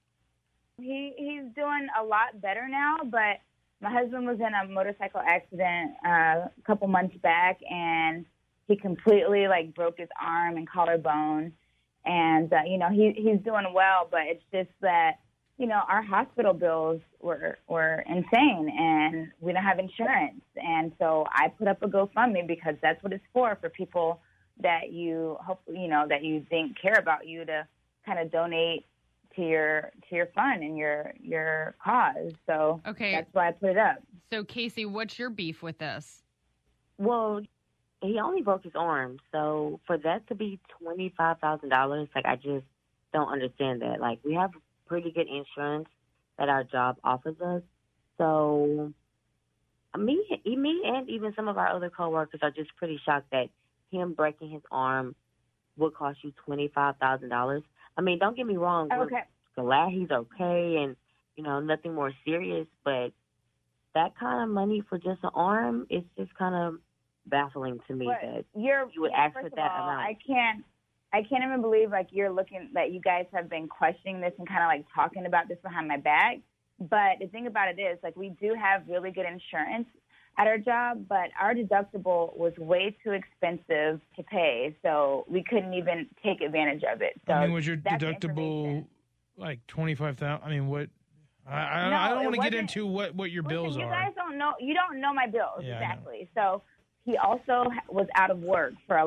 He's doing a lot better now, but my husband was in a motorcycle accident a couple months back, and he completely like broke his arm and collarbone. And you know, he's doing well, but it's just that, you know, our hospital bills were insane, and we don't have insurance. And so I put up a GoFundMe because that's what it's for people that you hope, you know, that you think care about you, to kind of donate to your fund and your cause. So
Okay.
that's why I put it up.
So Casey, what's your beef with this?
well, he only broke his arm, so for that to be $25,000, like, I just don't understand that. Like, we have pretty good insurance that our job offers us, so me and even some of our other coworkers are just pretty shocked that him breaking his arm would cost you $25,000. I mean, don't get me wrong.
Okay.
We're glad he's okay, and you know, nothing more serious. But that kind of money for just an arm is just kind of baffling to me
But
that
you're,
you would ask
first
for
of
that
all,
amount.
I can't even believe like that you guys have been questioning this and kind of like talking about this behind my back. But the thing about it is, like, we do have really good insurance at our job, but our deductible was way too expensive to pay, so we couldn't even take advantage of it. So
I mean, was your
that's the
deductible
information.
like 25,000? I mean, what? I
No,
don't
it
want to get
wasn't.
into what your bills
Listen, you
are.
guys don't know. You don't know my bills
Yeah, I know.
exactly. So he also was out of work for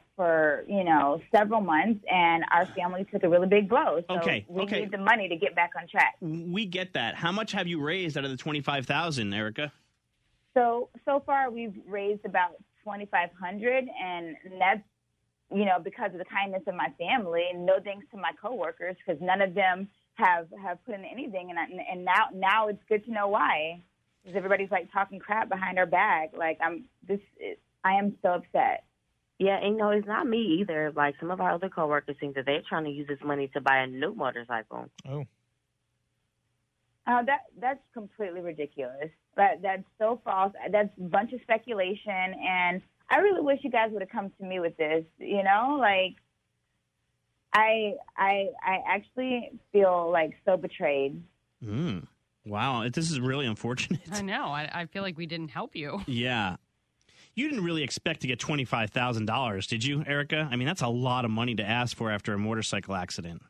several months, and our family took a really big blow. So
Okay,
we
okay.
need the money to get back on track.
We get that. How much have you raised out of the $25,000, Erica?
So far we've raised about $2,500, and that's, you know, because of the kindness of my family, and no thanks to my coworkers, because none of them have put in anything, and now it's good to know why, because everybody's like talking crap behind our back. Like I am so upset.
Yeah, and no, it's not me either. Like, some of our other coworkers think that they're trying to use this money to buy a new motorcycle.
Oh.
That's completely ridiculous. That's so false. That's a bunch of speculation, and I really wish you guys would have come to me with this. You know, like, I actually feel like so betrayed.
Wow, this is really unfortunate.
I know. I feel like we didn't help you.
Yeah. You didn't really expect to get $25,000, did you, Erica? I mean, that's a lot of money to ask for after a motorcycle accident.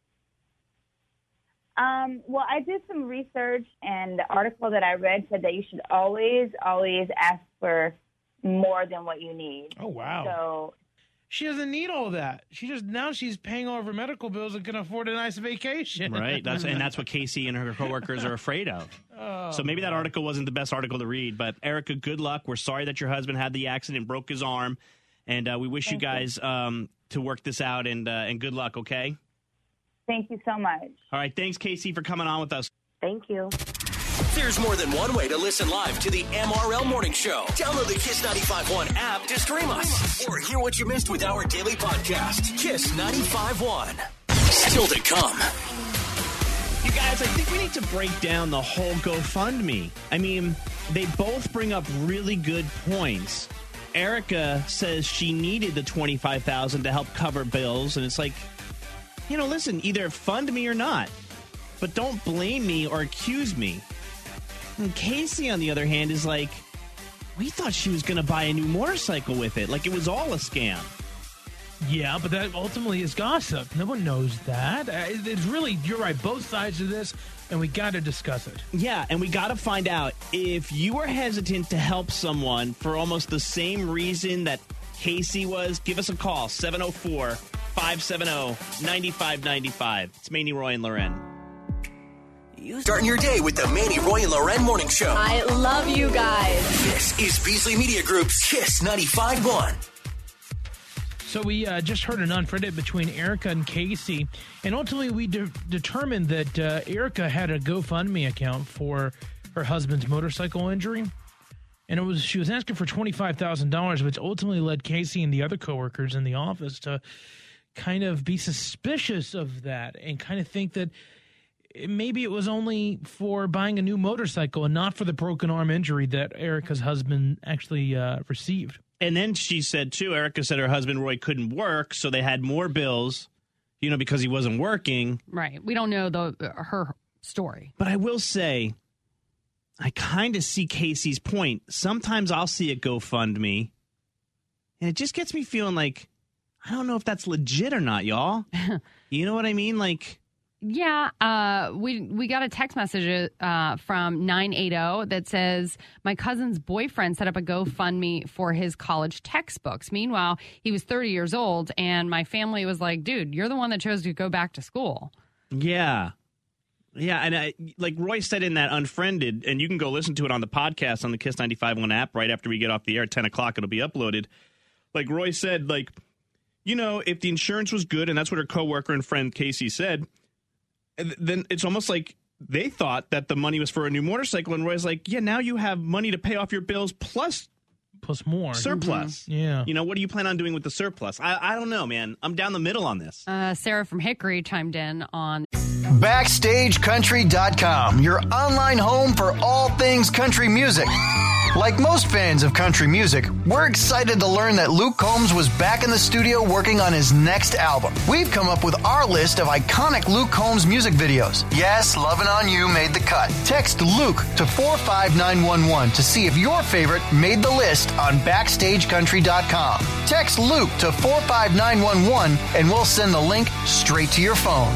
Well, I did some research, and the article that I read said that you should always ask for more than what you need.
Oh, wow.
So
she doesn't need all that. She's paying all of her medical bills and can afford a nice vacation.
Right. That's what Casey and her coworkers are afraid of. So maybe that article wasn't the best article to read. But Erica, good luck. We're sorry that your husband had the accident, broke his arm, and we wish you guys to work this out. And good luck. Okay.
Thank you so much.
All right. Thanks, Casey, for coming on with us.
Thank you.
There's more than one way to listen live to the MRL Morning Show. Download the Kiss 95.1 app to stream us or hear what you missed with our daily podcast. Kiss 95.1. Still to come.
You guys, I think we need to break down the whole GoFundMe. I mean, they both bring up really good points. Erica says she needed the $25,000 to help cover bills, and it's like, listen, either fund me or not, but don't blame me or accuse me. And Casey, on the other hand, is like, we thought she was going to buy a new motorcycle with it. Like it was all a scam.
Yeah, but that ultimately is gossip. No one knows that. It's really, you're right, both sides of this, and we got to discuss it.
Yeah, and we got to find out if you were hesitant to help someone for almost the same reason that Casey was. Give us a call, 704-570-9595. It's Manny, Roy, and Loren.
Starting your day with the Manny, Roy, and Loren Morning Show.
I love you guys.
This is Beasley Media Group's Kiss 95.1.
So we just heard an unfriended between Erica and Casey, and ultimately we determined that Erica had a GoFundMe account for her husband's motorcycle injury, and she was asking for $25,000, which ultimately led Casey and the other coworkers in the office to kind of be suspicious of that and kind of think that maybe it was only for buying a new motorcycle and not for the broken arm injury that Erica's husband actually received.
And then she said, too, Erica said her husband, Roy, couldn't work, so they had more bills, because he wasn't working.
Right. We don't know her story.
But I will say, I kind of see Casey's point. Sometimes I'll see a GoFundMe, and it just gets me feeling like, I don't know if that's legit or not, y'all. You know what I mean? Like...
Yeah, we got a text message from 980 that says, my cousin's boyfriend set up a GoFundMe for his college textbooks. Meanwhile, he was 30 years old, and my family was like, dude, you're the one that chose to go back to school.
Yeah. Yeah, and like Roy said in that Unfriended, and you can go listen to it on the podcast on the Kiss 95.1 app right after we get off the air at 10 o'clock. It'll be uploaded. Like Roy said, like, if the insurance was good, and that's what her coworker and friend Casey said, then it's almost like they thought that the money was for a new motorcycle, and Roy's like, yeah, now you have money to pay off your bills plus
more
surplus.
Mm-hmm.
Yeah. What do you plan on doing with the surplus? I don't know, man. I'm down the middle on this.
Sarah from Hickory chimed in on
BackstageCountry.com, your online home for all things country music. Like most fans of country music, we're excited to learn that Luke Combs was back in the studio working on his next album. We've come up with our list of iconic Luke Combs music videos. Yes, Lovin' On You made the cut. Text Luke to 45911 to see if your favorite made the list on BackstageCountry.com. Text Luke to 45911 and we'll send the link straight to your phone.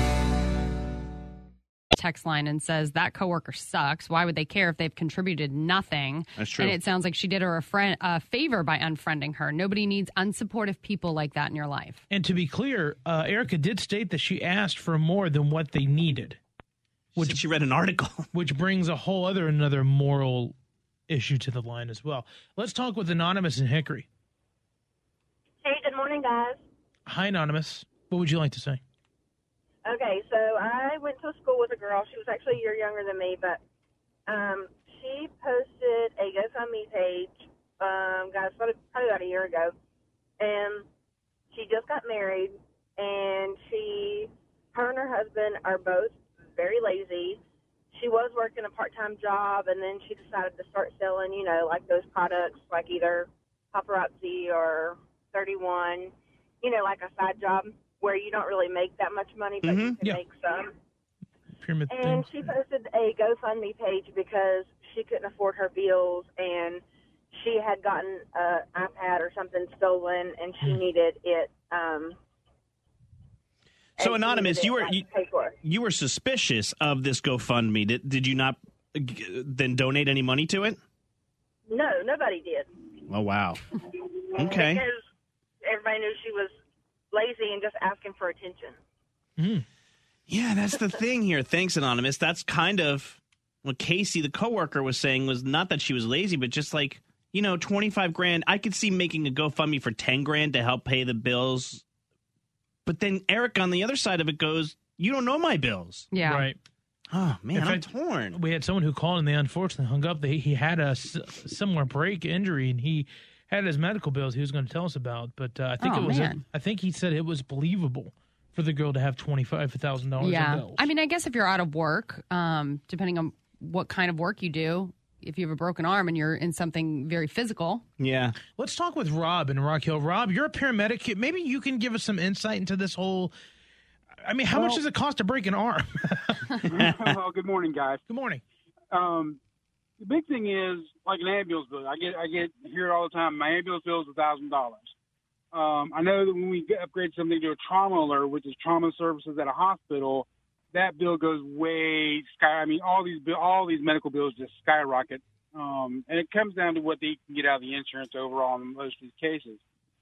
text line and says that coworker sucks. Why would they care if they've contributed nothing?
That's true.
And it sounds like she did her a favor by unfriending her. Nobody needs unsupportive people like that in your life.
And to be clear, Erica did state that she asked for more than what they needed.
Which she read an article.
Which brings a whole another moral issue to the line as well. Let's talk with Anonymous in Hickory.
Hey, good morning, guys.
Hi, Anonymous. What would you like to say?
Okay, so I went to school with a girl. She was actually a year younger than me, but she posted a GoFundMe page, guys, probably about a year ago, and she just got married, and her and her husband are both very lazy. She was working a part-time job, and then she decided to start selling, like those products, like either Paparazzi or 31, like a side job. where you don't really make that much money, but you can make some.
Pyramid
And she posted a GoFundMe page because she couldn't afford her bills, and she had gotten an iPad or something stolen, and she needed it.
So, Anonymous, you were suspicious of this GoFundMe. Did you not then donate any money to it?
No, nobody did.
Oh, wow. Okay.
Because everybody knew she was lazy and just asking for attention.
Yeah, that's the thing here. Thanks, Anonymous. That's kind of what Casey, the coworker, was saying, was not that she was lazy, but just like, you know, $25,000. I could see making a GoFundMe for $10,000 to help pay the bills. But then Eric on the other side of it goes, you don't know my bills.
Yeah.
Right.
Oh, man,
In
I'm
fact,
torn.
We had someone who called and they unfortunately hung up. He had a similar break injury, and he had his medical bills he was going to tell us about. But I think I think he said it was believable for the girl to have $25,000 in bills.
I mean, I guess if you're out of work, depending on what kind of work you do, if you have a broken arm and you're in something very physical.
Yeah.
Let's talk with Rob in Rock Hill. Rob, you're a paramedic. Maybe you can give us some insight into this whole. I mean, how much does it cost to break an arm?
Well, good morning, guys.
Good morning.
The big thing is like an ambulance bill. I get here all the time. My ambulance bill is $1,000. I know that when we upgrade something to a trauma alert, which is trauma services at a hospital, that bill goes way sky. I mean, all these medical bills just skyrocket, and it comes down to what they can get out of the insurance overall in most of these cases.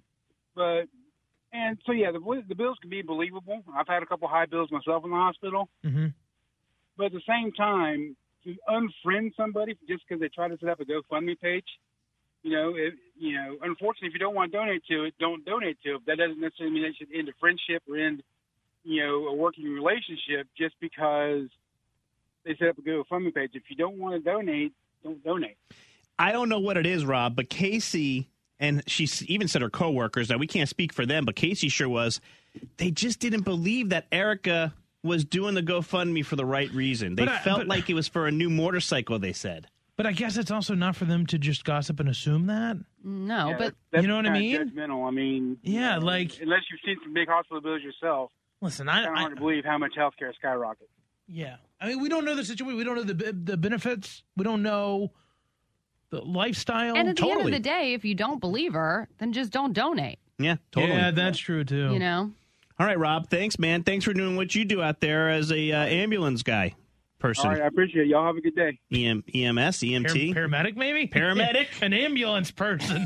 And so yeah, the bills can be believable. I've had a couple high bills myself in the hospital, but at the same time, to unfriend somebody just because they try to set up a GoFundMe page, unfortunately, if you don't want to donate to it, don't donate to it. That doesn't necessarily mean it should end a friendship or end, a working relationship just because they set up a GoFundMe page. If you don't want to donate, don't donate.
I don't know what it is, Rob, but Casey, and she even said her coworkers, now we can't speak for them, but Casey sure was, they just didn't believe that Erica was doing the GoFundMe for the right reason. They felt like it was for a new motorcycle, they said.
But I guess it's also not for them to just gossip and assume that.
No, but
that's
you know what I mean?
Judgmental. I mean,
yeah, like
unless you've seen some big hospital bills yourself.
Listen,
it's kind of hard to believe how much healthcare skyrockets.
Yeah, I mean, we don't know the situation. We don't know the benefits. We don't know the lifestyle.
And at the end of the day, if you don't believe her, then just don't donate.
Yeah, totally.
Yeah, that's true too.
You know.
All right, Rob. Thanks, man. Thanks for doing what you do out there as a ambulance guy. Person.
All right, I appreciate it. Y'all have a good day.
EMS, EMT.
Paramedic, maybe?
Paramedic?
An ambulance person.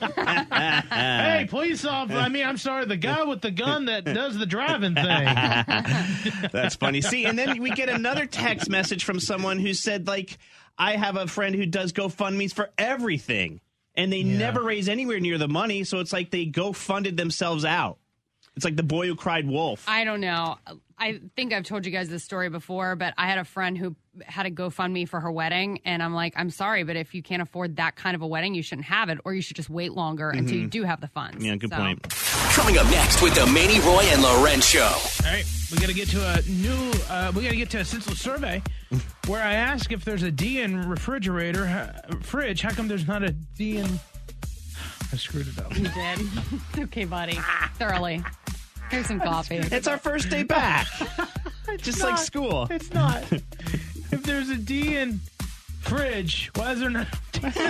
Hey, police officer. I mean, I'm sorry, the guy with the gun that does the driving thing.
That's funny. See, and then we get another text message from someone who said, like, I have a friend who does GoFundMes for everything, and they never raise anywhere near the money, so it's like they GoFunded themselves out. It's like the boy who cried wolf.
I don't know. I think I've told you guys this story before, but I had a friend who had a GoFundMe for her wedding, and I'm like, I'm sorry, but if you can't afford that kind of a wedding, you shouldn't have it, or you should just wait longer until you do have the funds.
Yeah, good point.
Coming up next with the Manny, Roy, and Loren Show.
All right, we got to get to a senseless survey where I ask if there's a D in fridge. How come there's not a D in? I screwed it up.
You did. It's okay, buddy. Thoroughly. Here's some coffee.
It's our first day back. Just like school.
It's not. If there's a D in fridge, why is there not a D in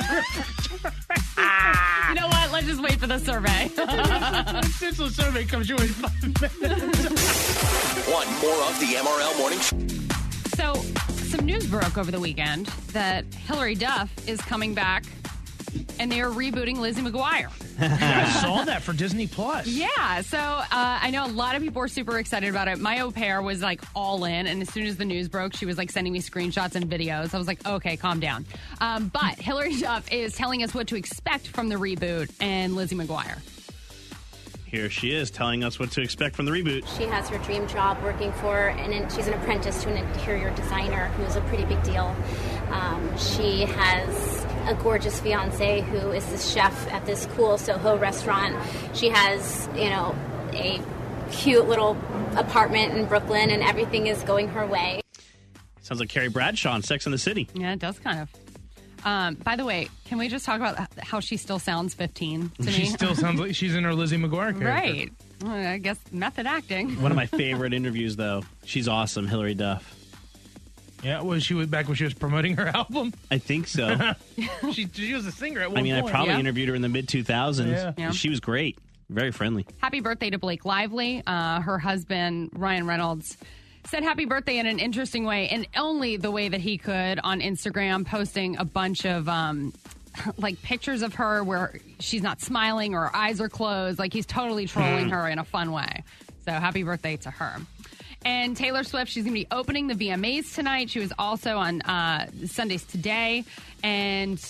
You know what? Let's just wait for the survey.
Senseless survey comes your way in 5 minutes.
Want more of the MRL Morning Show?
So, some news broke over the weekend that Hillary Duff is coming back, and they are rebooting Lizzie McGuire.
I saw that for Disney Plus.
Yeah, so I know a lot of people are super excited about it. My au pair was like all in, and as soon as the news broke, she was like sending me screenshots and videos. I was like, okay, calm down. But Hillary Duff is telling us what to expect from the reboot and Lizzie McGuire.
Here she is telling us what to expect from the reboot.
She has her dream job working for, she's an apprentice to an interior designer who's a pretty big deal. She has a gorgeous fiance who is the chef at this cool Soho restaurant. She has, a cute little apartment in Brooklyn, and everything is going her way.
Sounds like Carrie Bradshaw in Sex and the City.
Yeah, it does kind of. By the way, can we just talk about how she still sounds 15 to me?
She still sounds like she's in her Lizzie McGuire character.
Right. I guess method acting.
One of my favorite interviews, though. She's awesome, Hillary Duff.
Yeah, was she back when she was promoting her album?
I think so.
she was a singer at one
I mean,
point.
I probably interviewed her in the mid-2000s.
Yeah.
She was great. Very friendly.
Happy birthday to Blake Lively. Her husband, Ryan Reynolds, said happy birthday in an interesting way, and only the way that he could on Instagram, posting a bunch of like pictures of her where she's not smiling or her eyes are closed. Like he's totally trolling her in a fun way. So happy birthday to her. And Taylor Swift, she's going to be opening the VMAs tonight. She was also on Sundays Today. And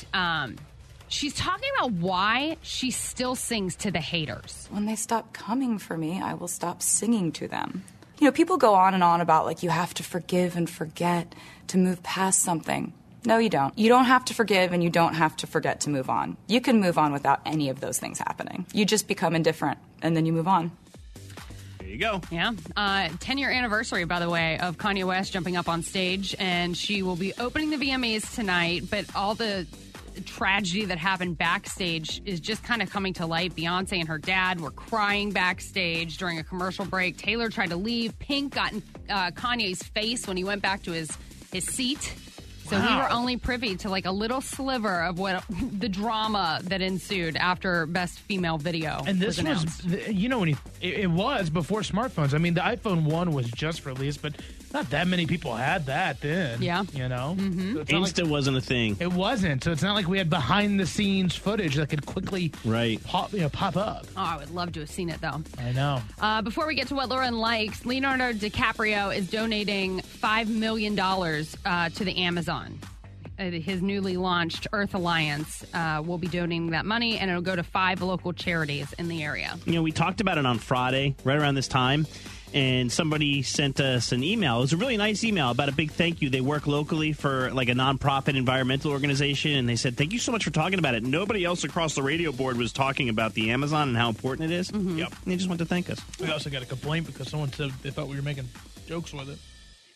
she's talking about why she still sings to the haters.
When they stop coming for me, I will stop singing to them. You know, people go on and on about, like, you have to forgive and forget to move past something. No, you don't. You don't have to forgive and you don't have to forget to move on. You can move on without any of those things happening. You just become indifferent and then you move on.
There you go.
Yeah. 10-year anniversary, by the way, of Kanye West jumping up on stage, and she will be opening the VMAs tonight, but all the tragedy that happened backstage is just kind of coming to light. Beyonce and her dad were crying backstage during a commercial break. Taylor tried to leave. Pink got in Kanye's face when he went back to his seat. So we were only privy to like a little sliver of what the drama that ensued after Best Female Video.
And this
was announced.
you know, when it was before smartphones. I mean, the iPhone 1 was just released, but not that many people had that then.
Yeah.
You know?
Mm-hmm.
So it's not
Insta wasn't a thing.
It wasn't. So it's not like we had behind-the-scenes footage that could quickly pop up.
Oh, I would love to have seen it, though.
I know.
Before we get to what Lauren likes, Leonardo DiCaprio is donating $5 million to the Amazon. His newly launched Earth Alliance will be donating that money, and it'll go to 5 local charities in the area.
You know, we talked about it on Friday, right around this time, and somebody sent us an email. It was a really nice email about a big thank you. They work locally for like a nonprofit environmental organization, and they said, thank you so much for talking about it. Nobody else across the radio board was talking about the Amazon and how important it is.
Mm-hmm.
Yep. And they just want to thank us.
We also got a complaint because someone said they thought we were making jokes with it.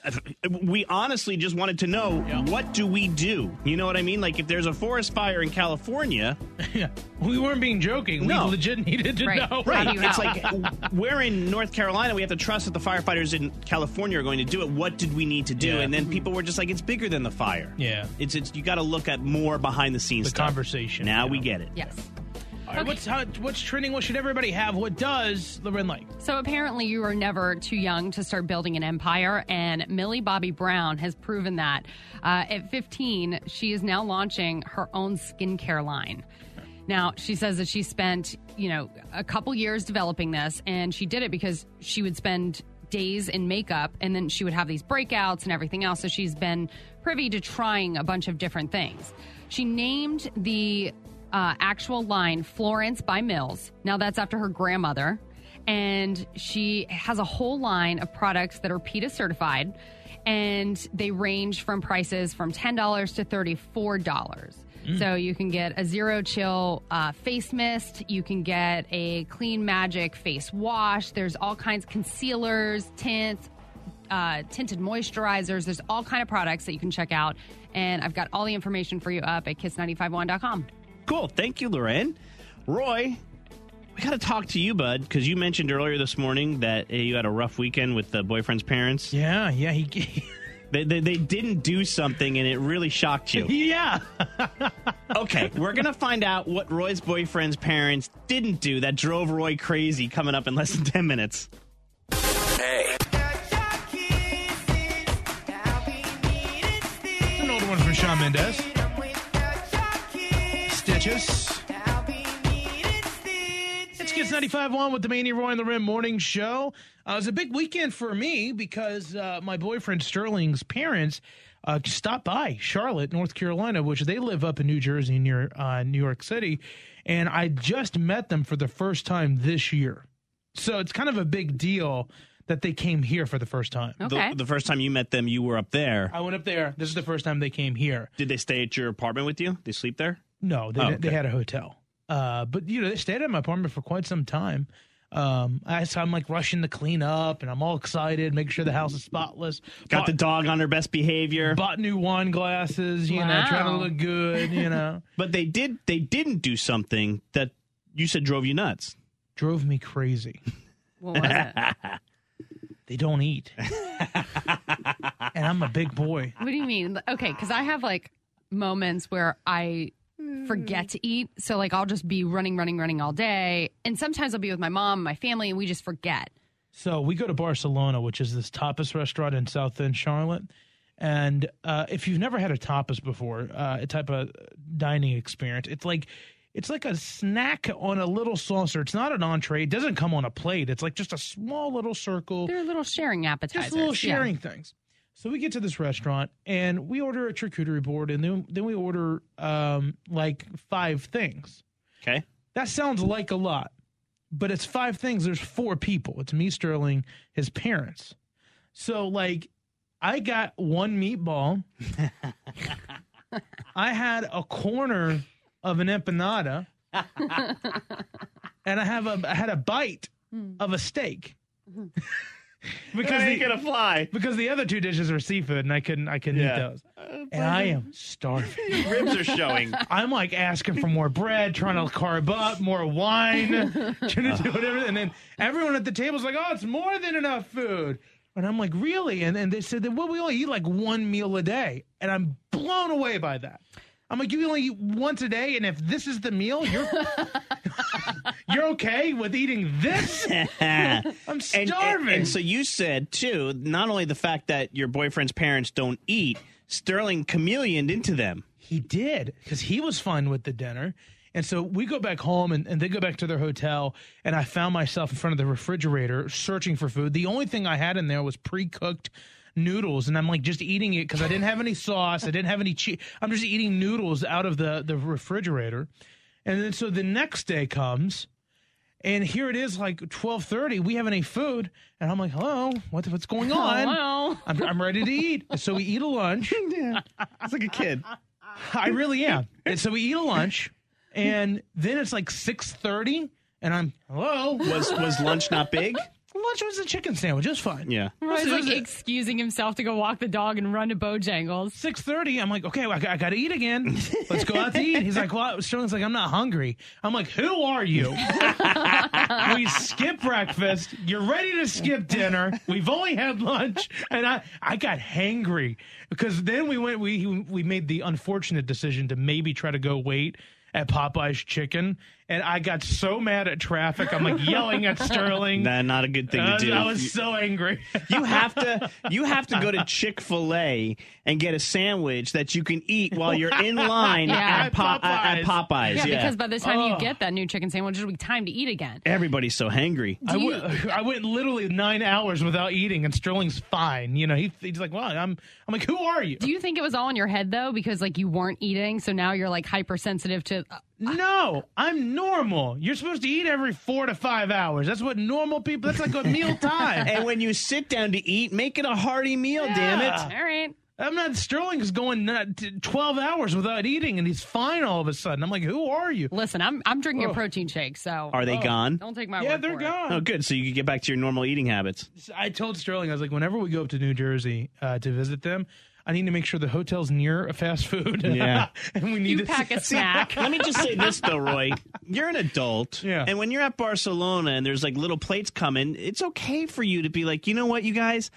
We honestly just wanted to know, what do we do? You know what I mean? Like, if there's a forest fire in California...
Yeah, we weren't being joking.
No.
We legit needed to know.
Right. It's like, we're in North Carolina. We have to trust that the firefighters in California are going to do it. What did we need to do?
Yeah.
And then people were just like, it's bigger than the fire.
Yeah.
It's you got to look at more behind the scenes stuff.
Conversation.
Now we get it.
Yes.
All right, what's trending? What should everybody have? What does Lauren like?
So apparently you are never too young to start building an empire, and Millie Bobby Brown has proven that. At 15, she is now launching her own skincare line. Now, she says that she spent, a couple years developing this, and she did it because she would spend days in makeup, and then she would have these breakouts and everything else, so she's been privy to trying a bunch of different things. She named the actual line Florence by Mills. Now that's after her grandmother. And she has a whole line of products that are PETA certified. And they range from prices from $10 to $34. So you can get a Zero Chill face mist. You can get a Clean Magic face wash. There's all kinds of concealers, tints, tinted moisturizers. There's all kind of products that you can check out. And I've got all the information for you up at kiss951.com.
Cool. Thank you, Lorraine. Roy, we got to talk to you, bud, because you mentioned earlier this morning that you had a rough weekend with the boyfriend's parents.
Yeah.
They didn't do something, and it really shocked you.
Yeah.
Okay, we're going to find out what Roy's boyfriend's parents didn't do that drove Roy crazy coming up in less than 10 minutes.
Hey.
An older one from Shawn Mendes. Stitches. It's Kiss 95.1 with the Manny, Roy, and the Rim morning show. It was a big weekend for me because my boyfriend Sterling's parents stopped by Charlotte, North Carolina, which they live up in New Jersey near New York City. And I just met them for the first time this year. So it's kind of a big deal that they came here for the first time.
Okay.
The first time you met them, you were up there.
I went up there. This is the first time they came here.
Did they stay at your apartment with you? They sleep there?
No, they had a hotel. But, they stayed at my apartment for quite some time. I'm like rushing to clean up, and I'm all excited, make sure the house is spotless.
Got the dog on her best behavior.
Bought new wine glasses, trying to look good,
But they didn't do something that you said drove you nuts.
Drove me crazy.
What was it?
They don't eat. And I'm a big boy.
What do you mean? Okay, because I have like moments where I forget to eat. So like I'll just be running all day. And sometimes I'll be with my mom, my family, and we just forget.
So we go to Barcelona, which is this tapas restaurant in South End Charlotte. And if you've never had a tapas before, a type of dining experience, it's like a snack on a little saucer. It's not an entree. It doesn't come on a plate. It's like just a small little circle.
They're little sharing appetizers.
Just little sharing things. So we get to this restaurant and we order a charcuterie board, and then we order like 5 things.
Okay.
That sounds like a lot, but it's 5 things. There's 4 people. It's me, Sterling, his parents. So like I got 1 meatball. I had a corner of an empanada, and I had a bite of a steak.
Because ain't gonna fly.
Because the other 2 dishes are seafood, and I couldn't eat those. And I am starving.
Your ribs are showing.
I'm like asking for more bread, trying to carb up, more wine, trying to do whatever. And then everyone at the table's like, "Oh, it's more than enough food." And I'm like, "Really?" And they said that we only eat like 1 meal a day, and I'm blown away by that. I'm like, you only eat once a day, and if this is the meal, you're okay with eating this? I'm starving.
And so you said, too, not only the fact that your boyfriend's parents don't eat, Sterling chameleoned into them.
He did, because he was fine with the dinner. And so we go back home, and they go back to their hotel, and I found myself in front of the refrigerator searching for food. The only thing I had in there was pre-cooked noodles, and I'm like just eating it because I didn't have any sauce. I didn't have any cheese. I'm just eating noodles out of the refrigerator. And then so the next day comes, and here it is like 12:30. We haven't any food, and I'm like, "Hello, what's going on?"
Hello.
I'm ready to eat. So we eat a lunch.
Yeah, it's like a kid.
I really am. And so we eat a lunch, and then it's like 6:30, and I'm hello.
Was lunch not big?
Lunch was a chicken sandwich. It was fine.
Yeah.
He's like excusing himself to go walk the dog and run to Bojangles.
6:30. I'm like, okay, I got to eat again. Let's go out to eat. He's like, well, Sterling's like, I'm not hungry. I'm like, who are you? We skip breakfast. You're ready to skip dinner. We've only had lunch, and I got hangry because then we made the unfortunate decision to maybe try to go wait at Popeye's Chicken, and I got so mad at traffic. I'm like yelling at Sterling.
Nah, not a good thing to do.
I was so angry.
You have to go to Chick-fil-A and get a sandwich that you can eat while you're in line at Popeyes.
Yeah, because by the time you get that new chicken sandwich, it'll be time to eat again.
Everybody's so hangry.
I went literally 9 hours without eating, and Sterling's fine. You know, he's like, well, I'm like, who are you?
Do you think it was all in your head though, because like you weren't eating, so now you're like hypersensitive to?
No, I'm normal. You're supposed to eat every 4 to 5 hours. That's what normal people. That's like a meal time.
And when you sit down to eat, make it a hearty meal. Damn it!
All right.
I'm not. Sterling's going 12 hours without eating, and he's fine all of a sudden. I'm like, who are you?
Listen, I'm drinking a protein shake, so
are they gone?
Don't take my
yeah,
word
they're
for
gone.
Oh, good. So you can get back to your normal eating habits.
I told Sterling, I was like, whenever we go up to New Jersey to visit them, I need to make sure the hotel's near a fast food.
Yeah.
And we need to
pack a snack.
Let me just say this, though, Roy. You're an adult.
Yeah.
And when you're at Barcelona and there's like little plates coming, it's okay for you to be like, you know what, you guys?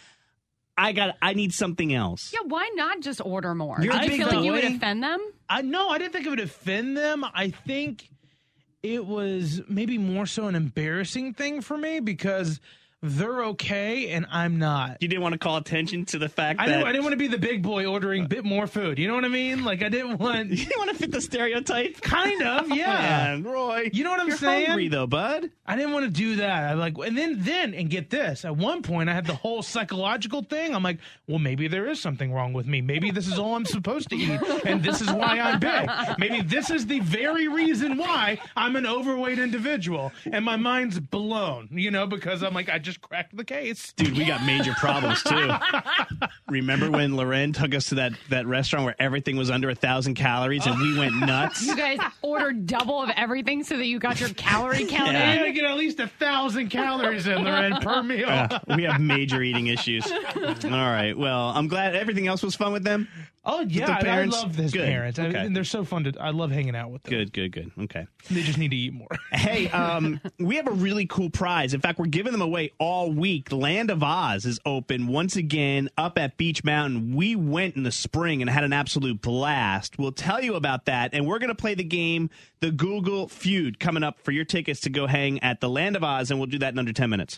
I need something else.
Yeah, why not just order more?
You're a
Do you
big
feel like you would
boy.
offend them?
No, I didn't think it would offend them. I think it was maybe more so an embarrassing thing for me because they're okay and I'm not.
You didn't want to call attention to the fact
I
that
didn't want to be the big boy ordering a bit more food. You know what I mean? Like I didn't want.
You didn't want to fit the stereotype.
Kind of, yeah.
Man, Roy,
you know what I'm
you're
saying?
Hungry though, bud.
I didn't want to do that. I like, and then, and get this. At one point, I had the whole psychological thing. I'm like, well, maybe there is something wrong with me. Maybe this is all I'm supposed to eat, and this is why I'm big. Maybe this is the very reason why I'm an overweight individual, and my mind's blown. You know, because I'm like, I just cracked the case.
Dude, we got major problems too. Remember when Loren took us to that restaurant where everything was under 1,000 calories and we went nuts?
You guys ordered double of everything so that you got your calorie count
I
in?
gotta get at least 1,000 calories in there per meal.
We have major eating issues. All right. Well, I'm glad everything else was fun with them.
Oh, yeah.
the
I
parents?
love his
Good.
parents.
Okay.
And they're so fun. I love hanging out with them.
Good. Okay.
They just need to eat more.
Hey, we have a really cool prize. In fact, we're giving them away all week. Land of Oz is open once again up at Beach Mountain. We went in the spring and had an absolute blast. We'll tell you about that. And we're going to play the game, the Google Feud, coming up for your tickets to go hang at the Land of Oz. And we'll do that in under 10 minutes.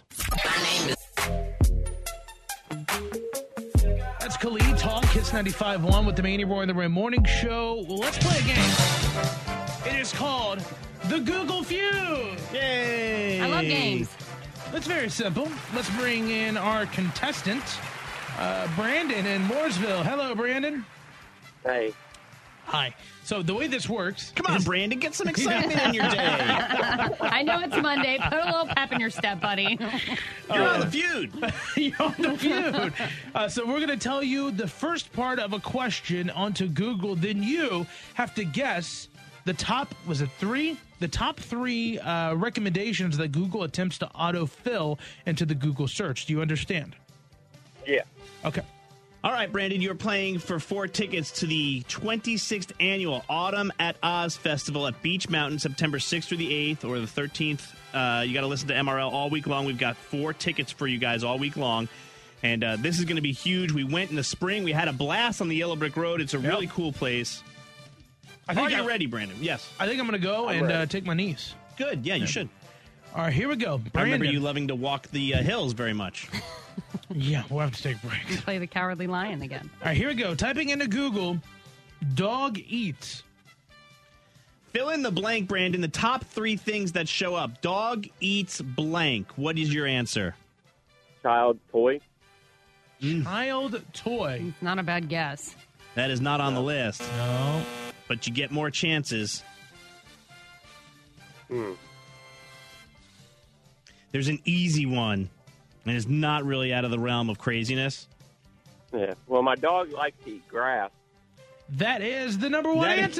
That's Khalid Talk, Kiss 95.1 with the Manny Roy and the Ray Morning Show. Well, let's play a game. It is called the Google Feud.
Yay!
I love games.
It's very simple. Let's bring in our contestant, Brandon in Mooresville. Hello, Brandon.
Hey.
Hi. So the way this works...
Come on, Brandon, get some excitement in your day.
I know it's Monday. Put a little pep in your step, buddy.
You're on the feud.
You're on the feud. So we're going to tell you the first part of a question onto Google. Then you have to guess the top, was it 3? The top 3 recommendations that Google attempts to autofill into the Google search. Do you understand?
Yeah.
Okay.
All right, Brandon, you're playing for 4 tickets to the 26th annual Autumn at Oz Festival at Beach Mountain, September 6th through the 8th or the 13th. You got to listen to MRL all week long. We've got 4 tickets for you guys all week long. And this is going to be huge. We went in the spring. We had a blast on the Yellow Brick Road. It's a really cool place. Are you ready, Brandon? Yes.
I think I'm going to go and take my niece.
Good. Yeah, you should.
All right, here we go. Brandon.
I remember you loving to walk the hills very much.
Yeah, we'll have to take a break.
You play the Cowardly Lion again.
All right, here we go. Typing into Google, dog eats.
Fill in the blank, Brandon. The top 3 things that show up. Dog eats blank. What is your answer?
Child toy.
Child toy.
It's not a bad guess.
That is not on the list.
No.
But you get more chances. There's an easy one. And it's not really out of the realm of craziness.
Yeah. Well, my dog likes to eat grass.
That is the number 1 answer.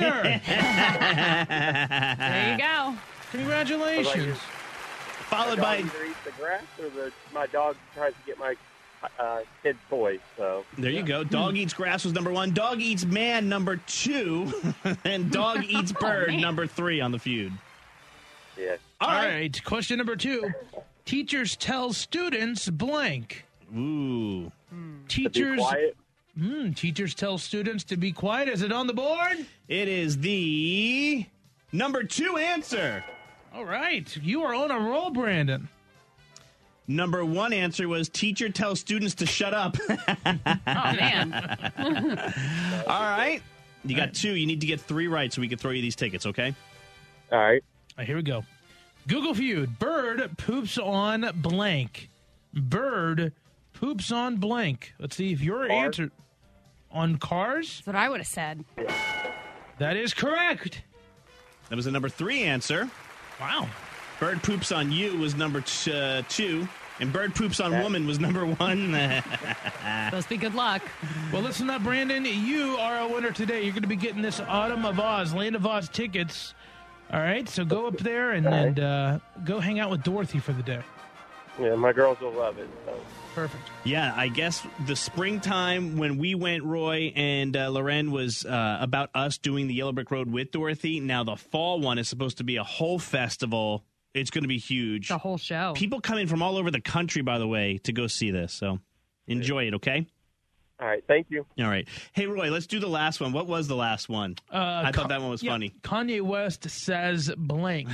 There you go.
Congratulations.
Followed by...
either eats the grass or my dog tries to get my kid's toys. So
There you go. Dog eats grass was number 1. Dog eats man, number 2. And dog eats bird, number 3 on the feud.
Yeah.
All right. Question number 2. Teachers tell students blank.
Ooh.
Teachers.
To be quiet.
Teachers tell students to be quiet. Is it on the board?
It is the number 2 answer.
All right. You are on a roll, Brandon.
Number 1 answer was teacher tells students to shut up.
Oh, man.
All right. You got 2. You need to get 3 right so we can throw you these tickets, okay?
All right.
All right, here we go. Google Feud. Bird poops on blank. Bird poops on blank. Let's see if your answer on cars.
That's what I would have said.
That is correct.
That was the number 3 answer.
Wow.
Bird poops on you was number 2. And bird poops on woman was number 1.
Supposed to be good luck.
Well, listen up, Brandon. You are a winner today. You're going to be getting this Autumn of Oz, Land of Oz tickets. All right, so go up there and go hang out with Dorothy for the day.
Yeah, my girls will love it. So.
Perfect.
Yeah, I guess the springtime when we went, Roy and Loren, was about us doing the Yellow Brick Road with Dorothy. Now the fall one is supposed to be a whole festival. It's going to be huge.
The whole show.
People come in from all over the country, by the way, to go see this. So enjoy it, okay?
All right, thank you.
All right. Hey, Roy, let's do the last one. What was the last one? I thought that one was funny.
Kanye West says blank.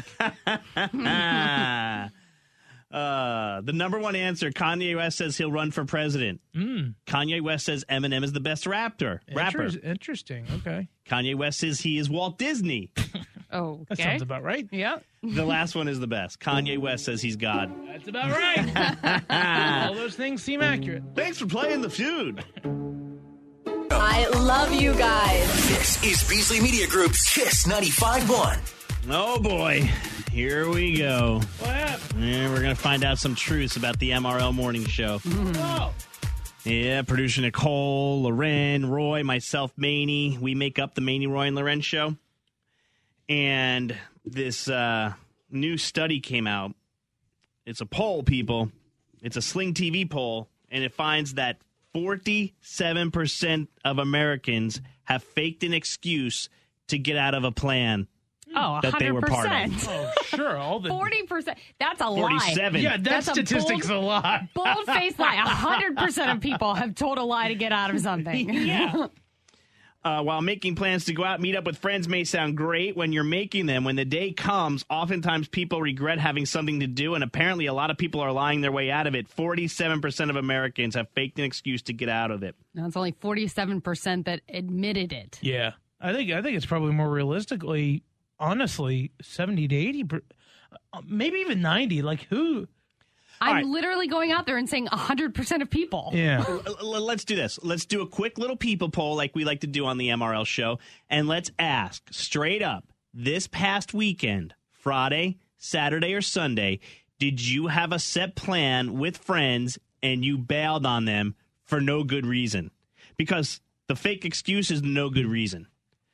The number 1 answer, Kanye West says he'll run for president. Kanye West says Eminem is the best rapper.
Interesting. Okay.
Kanye West says he is Walt Disney.
Oh, okay.
That sounds about right.
Yeah.
The last one is the best. Kanye West says he's God.
That's about right. All those things seem accurate.
Thanks for playing the feud.
I love you guys.
This is Beasley Media Group's Kiss 95.1.
Oh, boy. Here we go.
What happened?
And we're going to find out some truths about the MRL Morning Show.
Oh.
Yeah, producer Nicole, Loren, Roy, myself, Maney. We make up the Maney, Roy, and Loren show. And this new study came out. It's a poll, people. It's a Sling TV poll. And it finds that 47% of Americans have faked an excuse to get out of a plan
Oh, 100%.
that they were part of.
Oh, sure. All the
40%. That's a lie.
47.
Yeah, that statistic's a lie.
Bold-faced lie. 100% of people have told a lie to get out of something.
Yeah. While making plans to go out, meet up with friends may sound great when you're making them. When the day comes, oftentimes people regret having something to do, and apparently a lot of people are lying their way out of it. 47% of Americans have faked an excuse to get out of it.
Now it's only 47% that admitted it.
Yeah. I think it's probably more realistically, honestly, 70 to 80, maybe even 90. Like who?
I'm literally going out there and saying 100% of people.
Yeah.
Let's do this. Let's do a quick little people poll like we like to do on the MRL show. And let's ask straight up, this past weekend, Friday, Saturday, or Sunday, did you have a set plan with friends and you bailed on them for no good reason? Because the fake excuse is no good reason.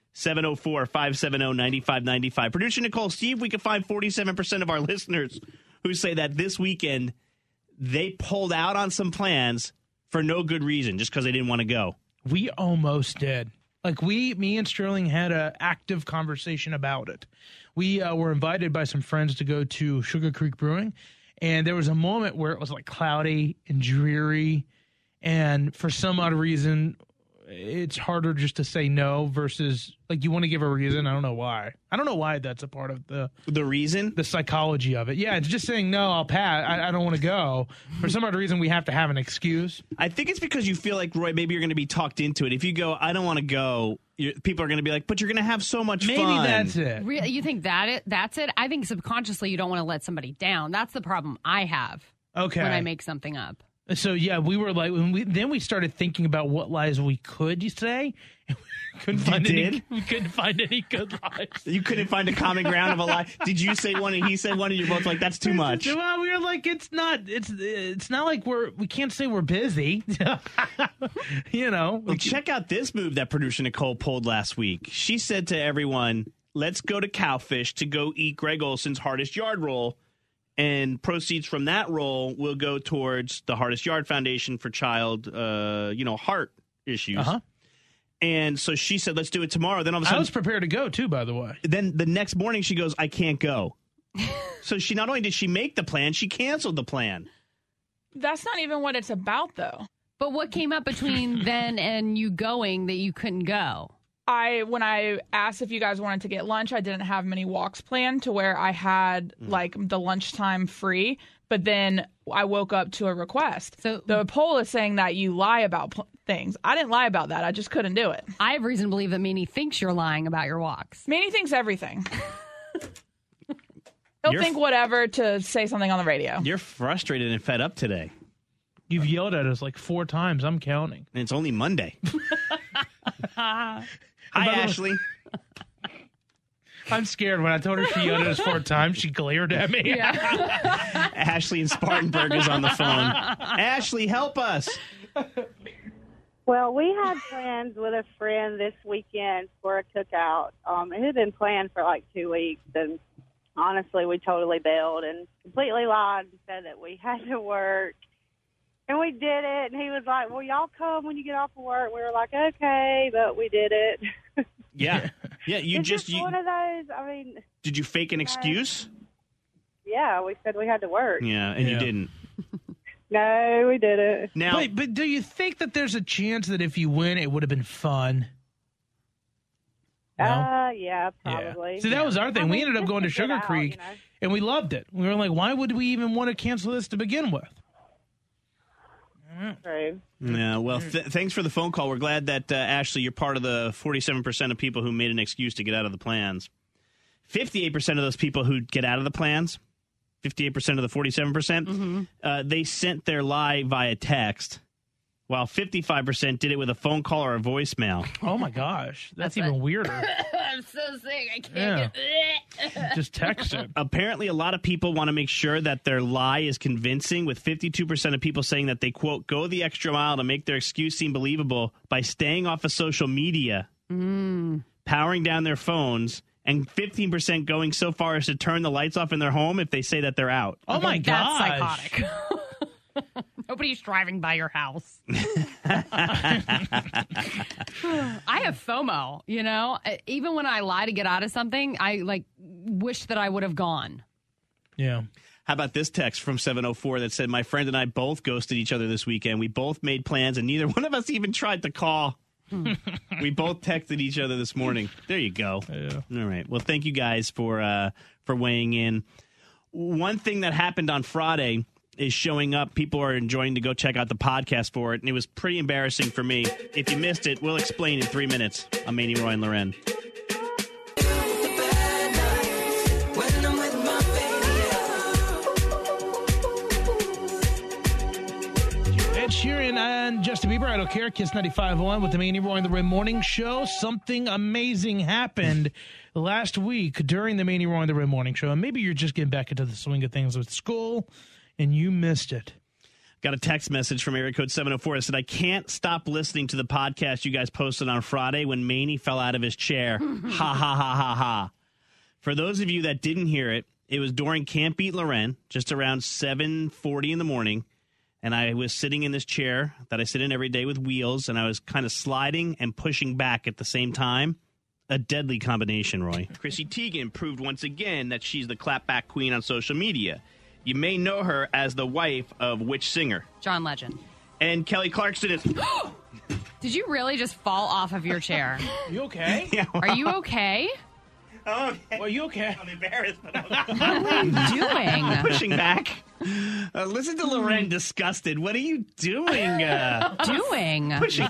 704-570-9595. Producer Nicole, see if we can find 47% of our listeners who say that this weekend they pulled out on some plans for no good reason, just because they didn't want to go.
We almost did. Like me and Sterling had an active conversation about it. We were invited by some friends to go to Sugar Creek Brewing, and there was a moment where it was like cloudy and dreary, and for some odd reason, it's harder just to say no versus like you want to give a reason. I don't know why. I don't know why that's a part of the
reason,
the psychology of it. Yeah, it's just saying no. I'll pass. I don't want to go. For some odd reason, we have to have an excuse.
I think it's because you feel like, Roy, maybe you're going to be talked into it. If you go, I don't want to go, people are going to be like, but you're going to have so much fun.
Maybe that's it.
Really, you think that's it? I think subconsciously you don't want to let somebody down. That's the problem I have.
Okay.
When I make something up.
So yeah, we were like then we started thinking about what lies we could say. We couldn't find any good lies.
You couldn't find a common ground of a lie. Did you say one and he said one and you're both like, that's too much?
Well, we were like, it's not like we can't say we're busy. You know.
Well, check out this move that producer Nicole pulled last week. She said to everyone, let's go to Cowfish to go eat Greg Olson's Hardest Yard roll. And proceeds from that roll will go towards the Hardest Yard Foundation for child, heart issues.
Uh-huh.
And so she said, let's do it tomorrow. Then all of a sudden,
I was prepared to go, too, by the way.
Then the next morning she goes, I can't go. So she not only did she make the plan, she canceled the plan.
That's not even what it's about, though.
But what came up between then and you going that you couldn't go?
When I asked if you guys wanted to get lunch, I didn't have many walks planned to where I had like the lunchtime free. But then I woke up to a request. So the poll is saying that you lie about things. I didn't lie about that. I just couldn't do it.
I have reason to believe that Manny thinks you're lying about your walks.
Manny thinks everything. He'll think whatever to say something on the radio.
You're frustrated and fed up today.
You've yelled at us like 4 times. I'm counting.
And it's only Monday. Hi, Ashley.
I'm scared. When I told her she yelled at us 4 times, she glared at me.
Yeah.
Ashley in Spartanburg is on the phone. Ashley, help us.
Well, we had plans with a friend this weekend for a cookout. It had been planned for like 2 weeks, and honestly, we totally bailed and completely lied and said that we had to work. And we did it, and he was like, well, y'all come when you get off of work. We were like, okay, but we did it.
Yeah.
It's just one of those, I mean.
Did you fake an excuse?
Yeah, we said we had to work.
Yeah, and you didn't.
No, we didn't.
Now,
but do you think that there's a chance that if you win, it would have been fun? No?
Yeah, probably.
Yeah. See, that was our thing. We ended up going to Sugar Creek, and we loved it. We were like, why would we even want to cancel this to begin with?
True.
Yeah, well, thanks for the phone call. We're glad that, Ashley, you're part of the 47% of people who made an excuse to get out of the plans. 58% of those people who get out of the plans, 58% of the 47%, they sent their lie via text, while 55% did it with a phone call or a voicemail.
Oh, my gosh. That's even weirder.
I'm so sick. I can't get
Just text it.
Apparently, a lot of people want to make sure that their lie is convincing, with 52% of people saying that they, quote, go the extra mile to make their excuse seem believable by staying off of social media, powering down their phones, and 15% going so far as to turn the lights off in their home if they say that they're out.
Oh, my gosh.
That's psychotic. Nobody's driving by your house. I have FOMO, you know? Even when I lie to get out of something, I wish that I would have gone.
Yeah.
How about this text from 704 that said, my friend and I both ghosted each other this weekend. We both made plans, and neither one of us even tried to call. We both texted each other this morning. There you go.
Yeah.
All right. Well, thank you guys for weighing in. One thing that happened on Friday is showing up. People are enjoying to go check out the podcast for it, and it was pretty embarrassing for me. If you missed it, we'll explain in 3 minutes. I'm Manny, Roy, and Loren.
Ed Sheeran and Justin Bieber, I don't care. Kiss 95.1 with the Manny, Roy, and the Red Morning Show. Something amazing happened last week during the Manny, Roy, and the Red Morning Show. And maybe you're just getting back into the swing of things with school and you missed it.
Got a text message from area code 704 that said, I can't stop listening to the podcast you guys posted on Friday when Manny fell out of his chair. Ha, ha, ha, ha, ha. For those of you that didn't hear it, it was during Camp Beat Loren, just around 7:40 in the morning. And I was sitting in this chair that I sit in every day with wheels, and I was kind of sliding and pushing back at the same time. A deadly combination, Roy. Chrissy Teigen proved once again that she's the clapback queen on social media. You may know her as the wife of which singer?
John Legend.
And Kelly Clarkson is...
Did you really just fall off of your chair?
You okay?
Yeah, well,
Are you okay?
Oh, okay.
Well, you okay?
I'm embarrassed, but
What are you doing?
pushing back. Listen to Loren disgusted. What are you doing?
Doing?
Pushing.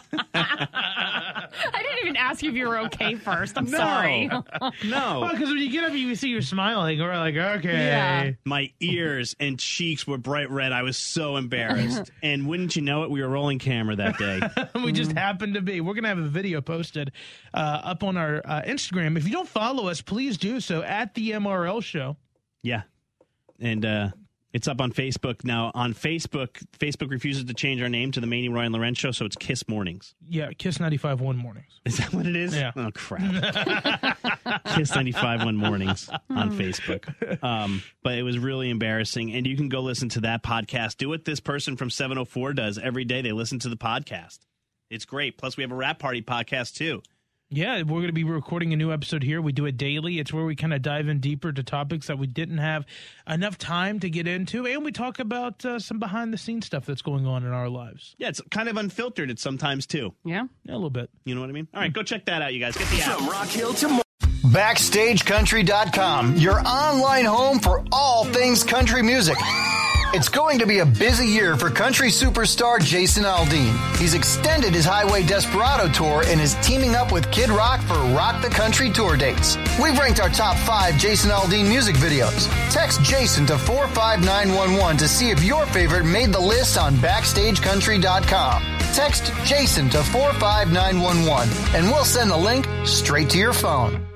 I didn't even ask you if you were okay first. I'm
No.
sorry.
No.
Well, because when you get up, you see you're smiling. We're like, okay.
Yeah.
My ears and cheeks were bright red. I was so embarrassed. And wouldn't you know it, we were rolling camera that day.
We just happened to be. We're going to have a video posted up on our Instagram. If you don't follow us, please do so at the MRL Show.
Yeah. And it's up on Facebook. Now, on Facebook refuses to change our name to the Manny, Roy, and Loren Show, so it's Kiss Mornings.
Yeah, Kiss 95.1 mornings.
Is that what it is?
Yeah.
Oh, crap. Kiss 95.1 Mornings on Facebook. But it was really embarrassing. And you can go listen to that podcast. Do what this person from 704 does every day. They listen to the podcast. It's great. Plus, we have a Rap Party podcast, too.
Yeah, we're going to be recording a new episode here. We do it daily. It's where we kind of dive in deeper to topics that we didn't have enough time to get into. And we talk about some behind-the-scenes stuff that's going on in our lives.
Yeah, it's kind of unfiltered at sometimes, too.
Yeah?
Yeah, a little bit.
You know what I mean? All right, go check that out, you guys. Get the app.
From Rock Hill to
BackstageCountry.com, your online home for all things country music. It's going to be a busy year for country superstar Jason Aldean. He's extended his Highway Desperado tour and is teaming up with Kid Rock for Rock the Country tour dates. We've ranked our top 5 Jason Aldean music videos. Text Jason to 45911 to see if your favorite made the list on BackstageCountry.com. Text Jason to 45911 and we'll send the link straight to your phone.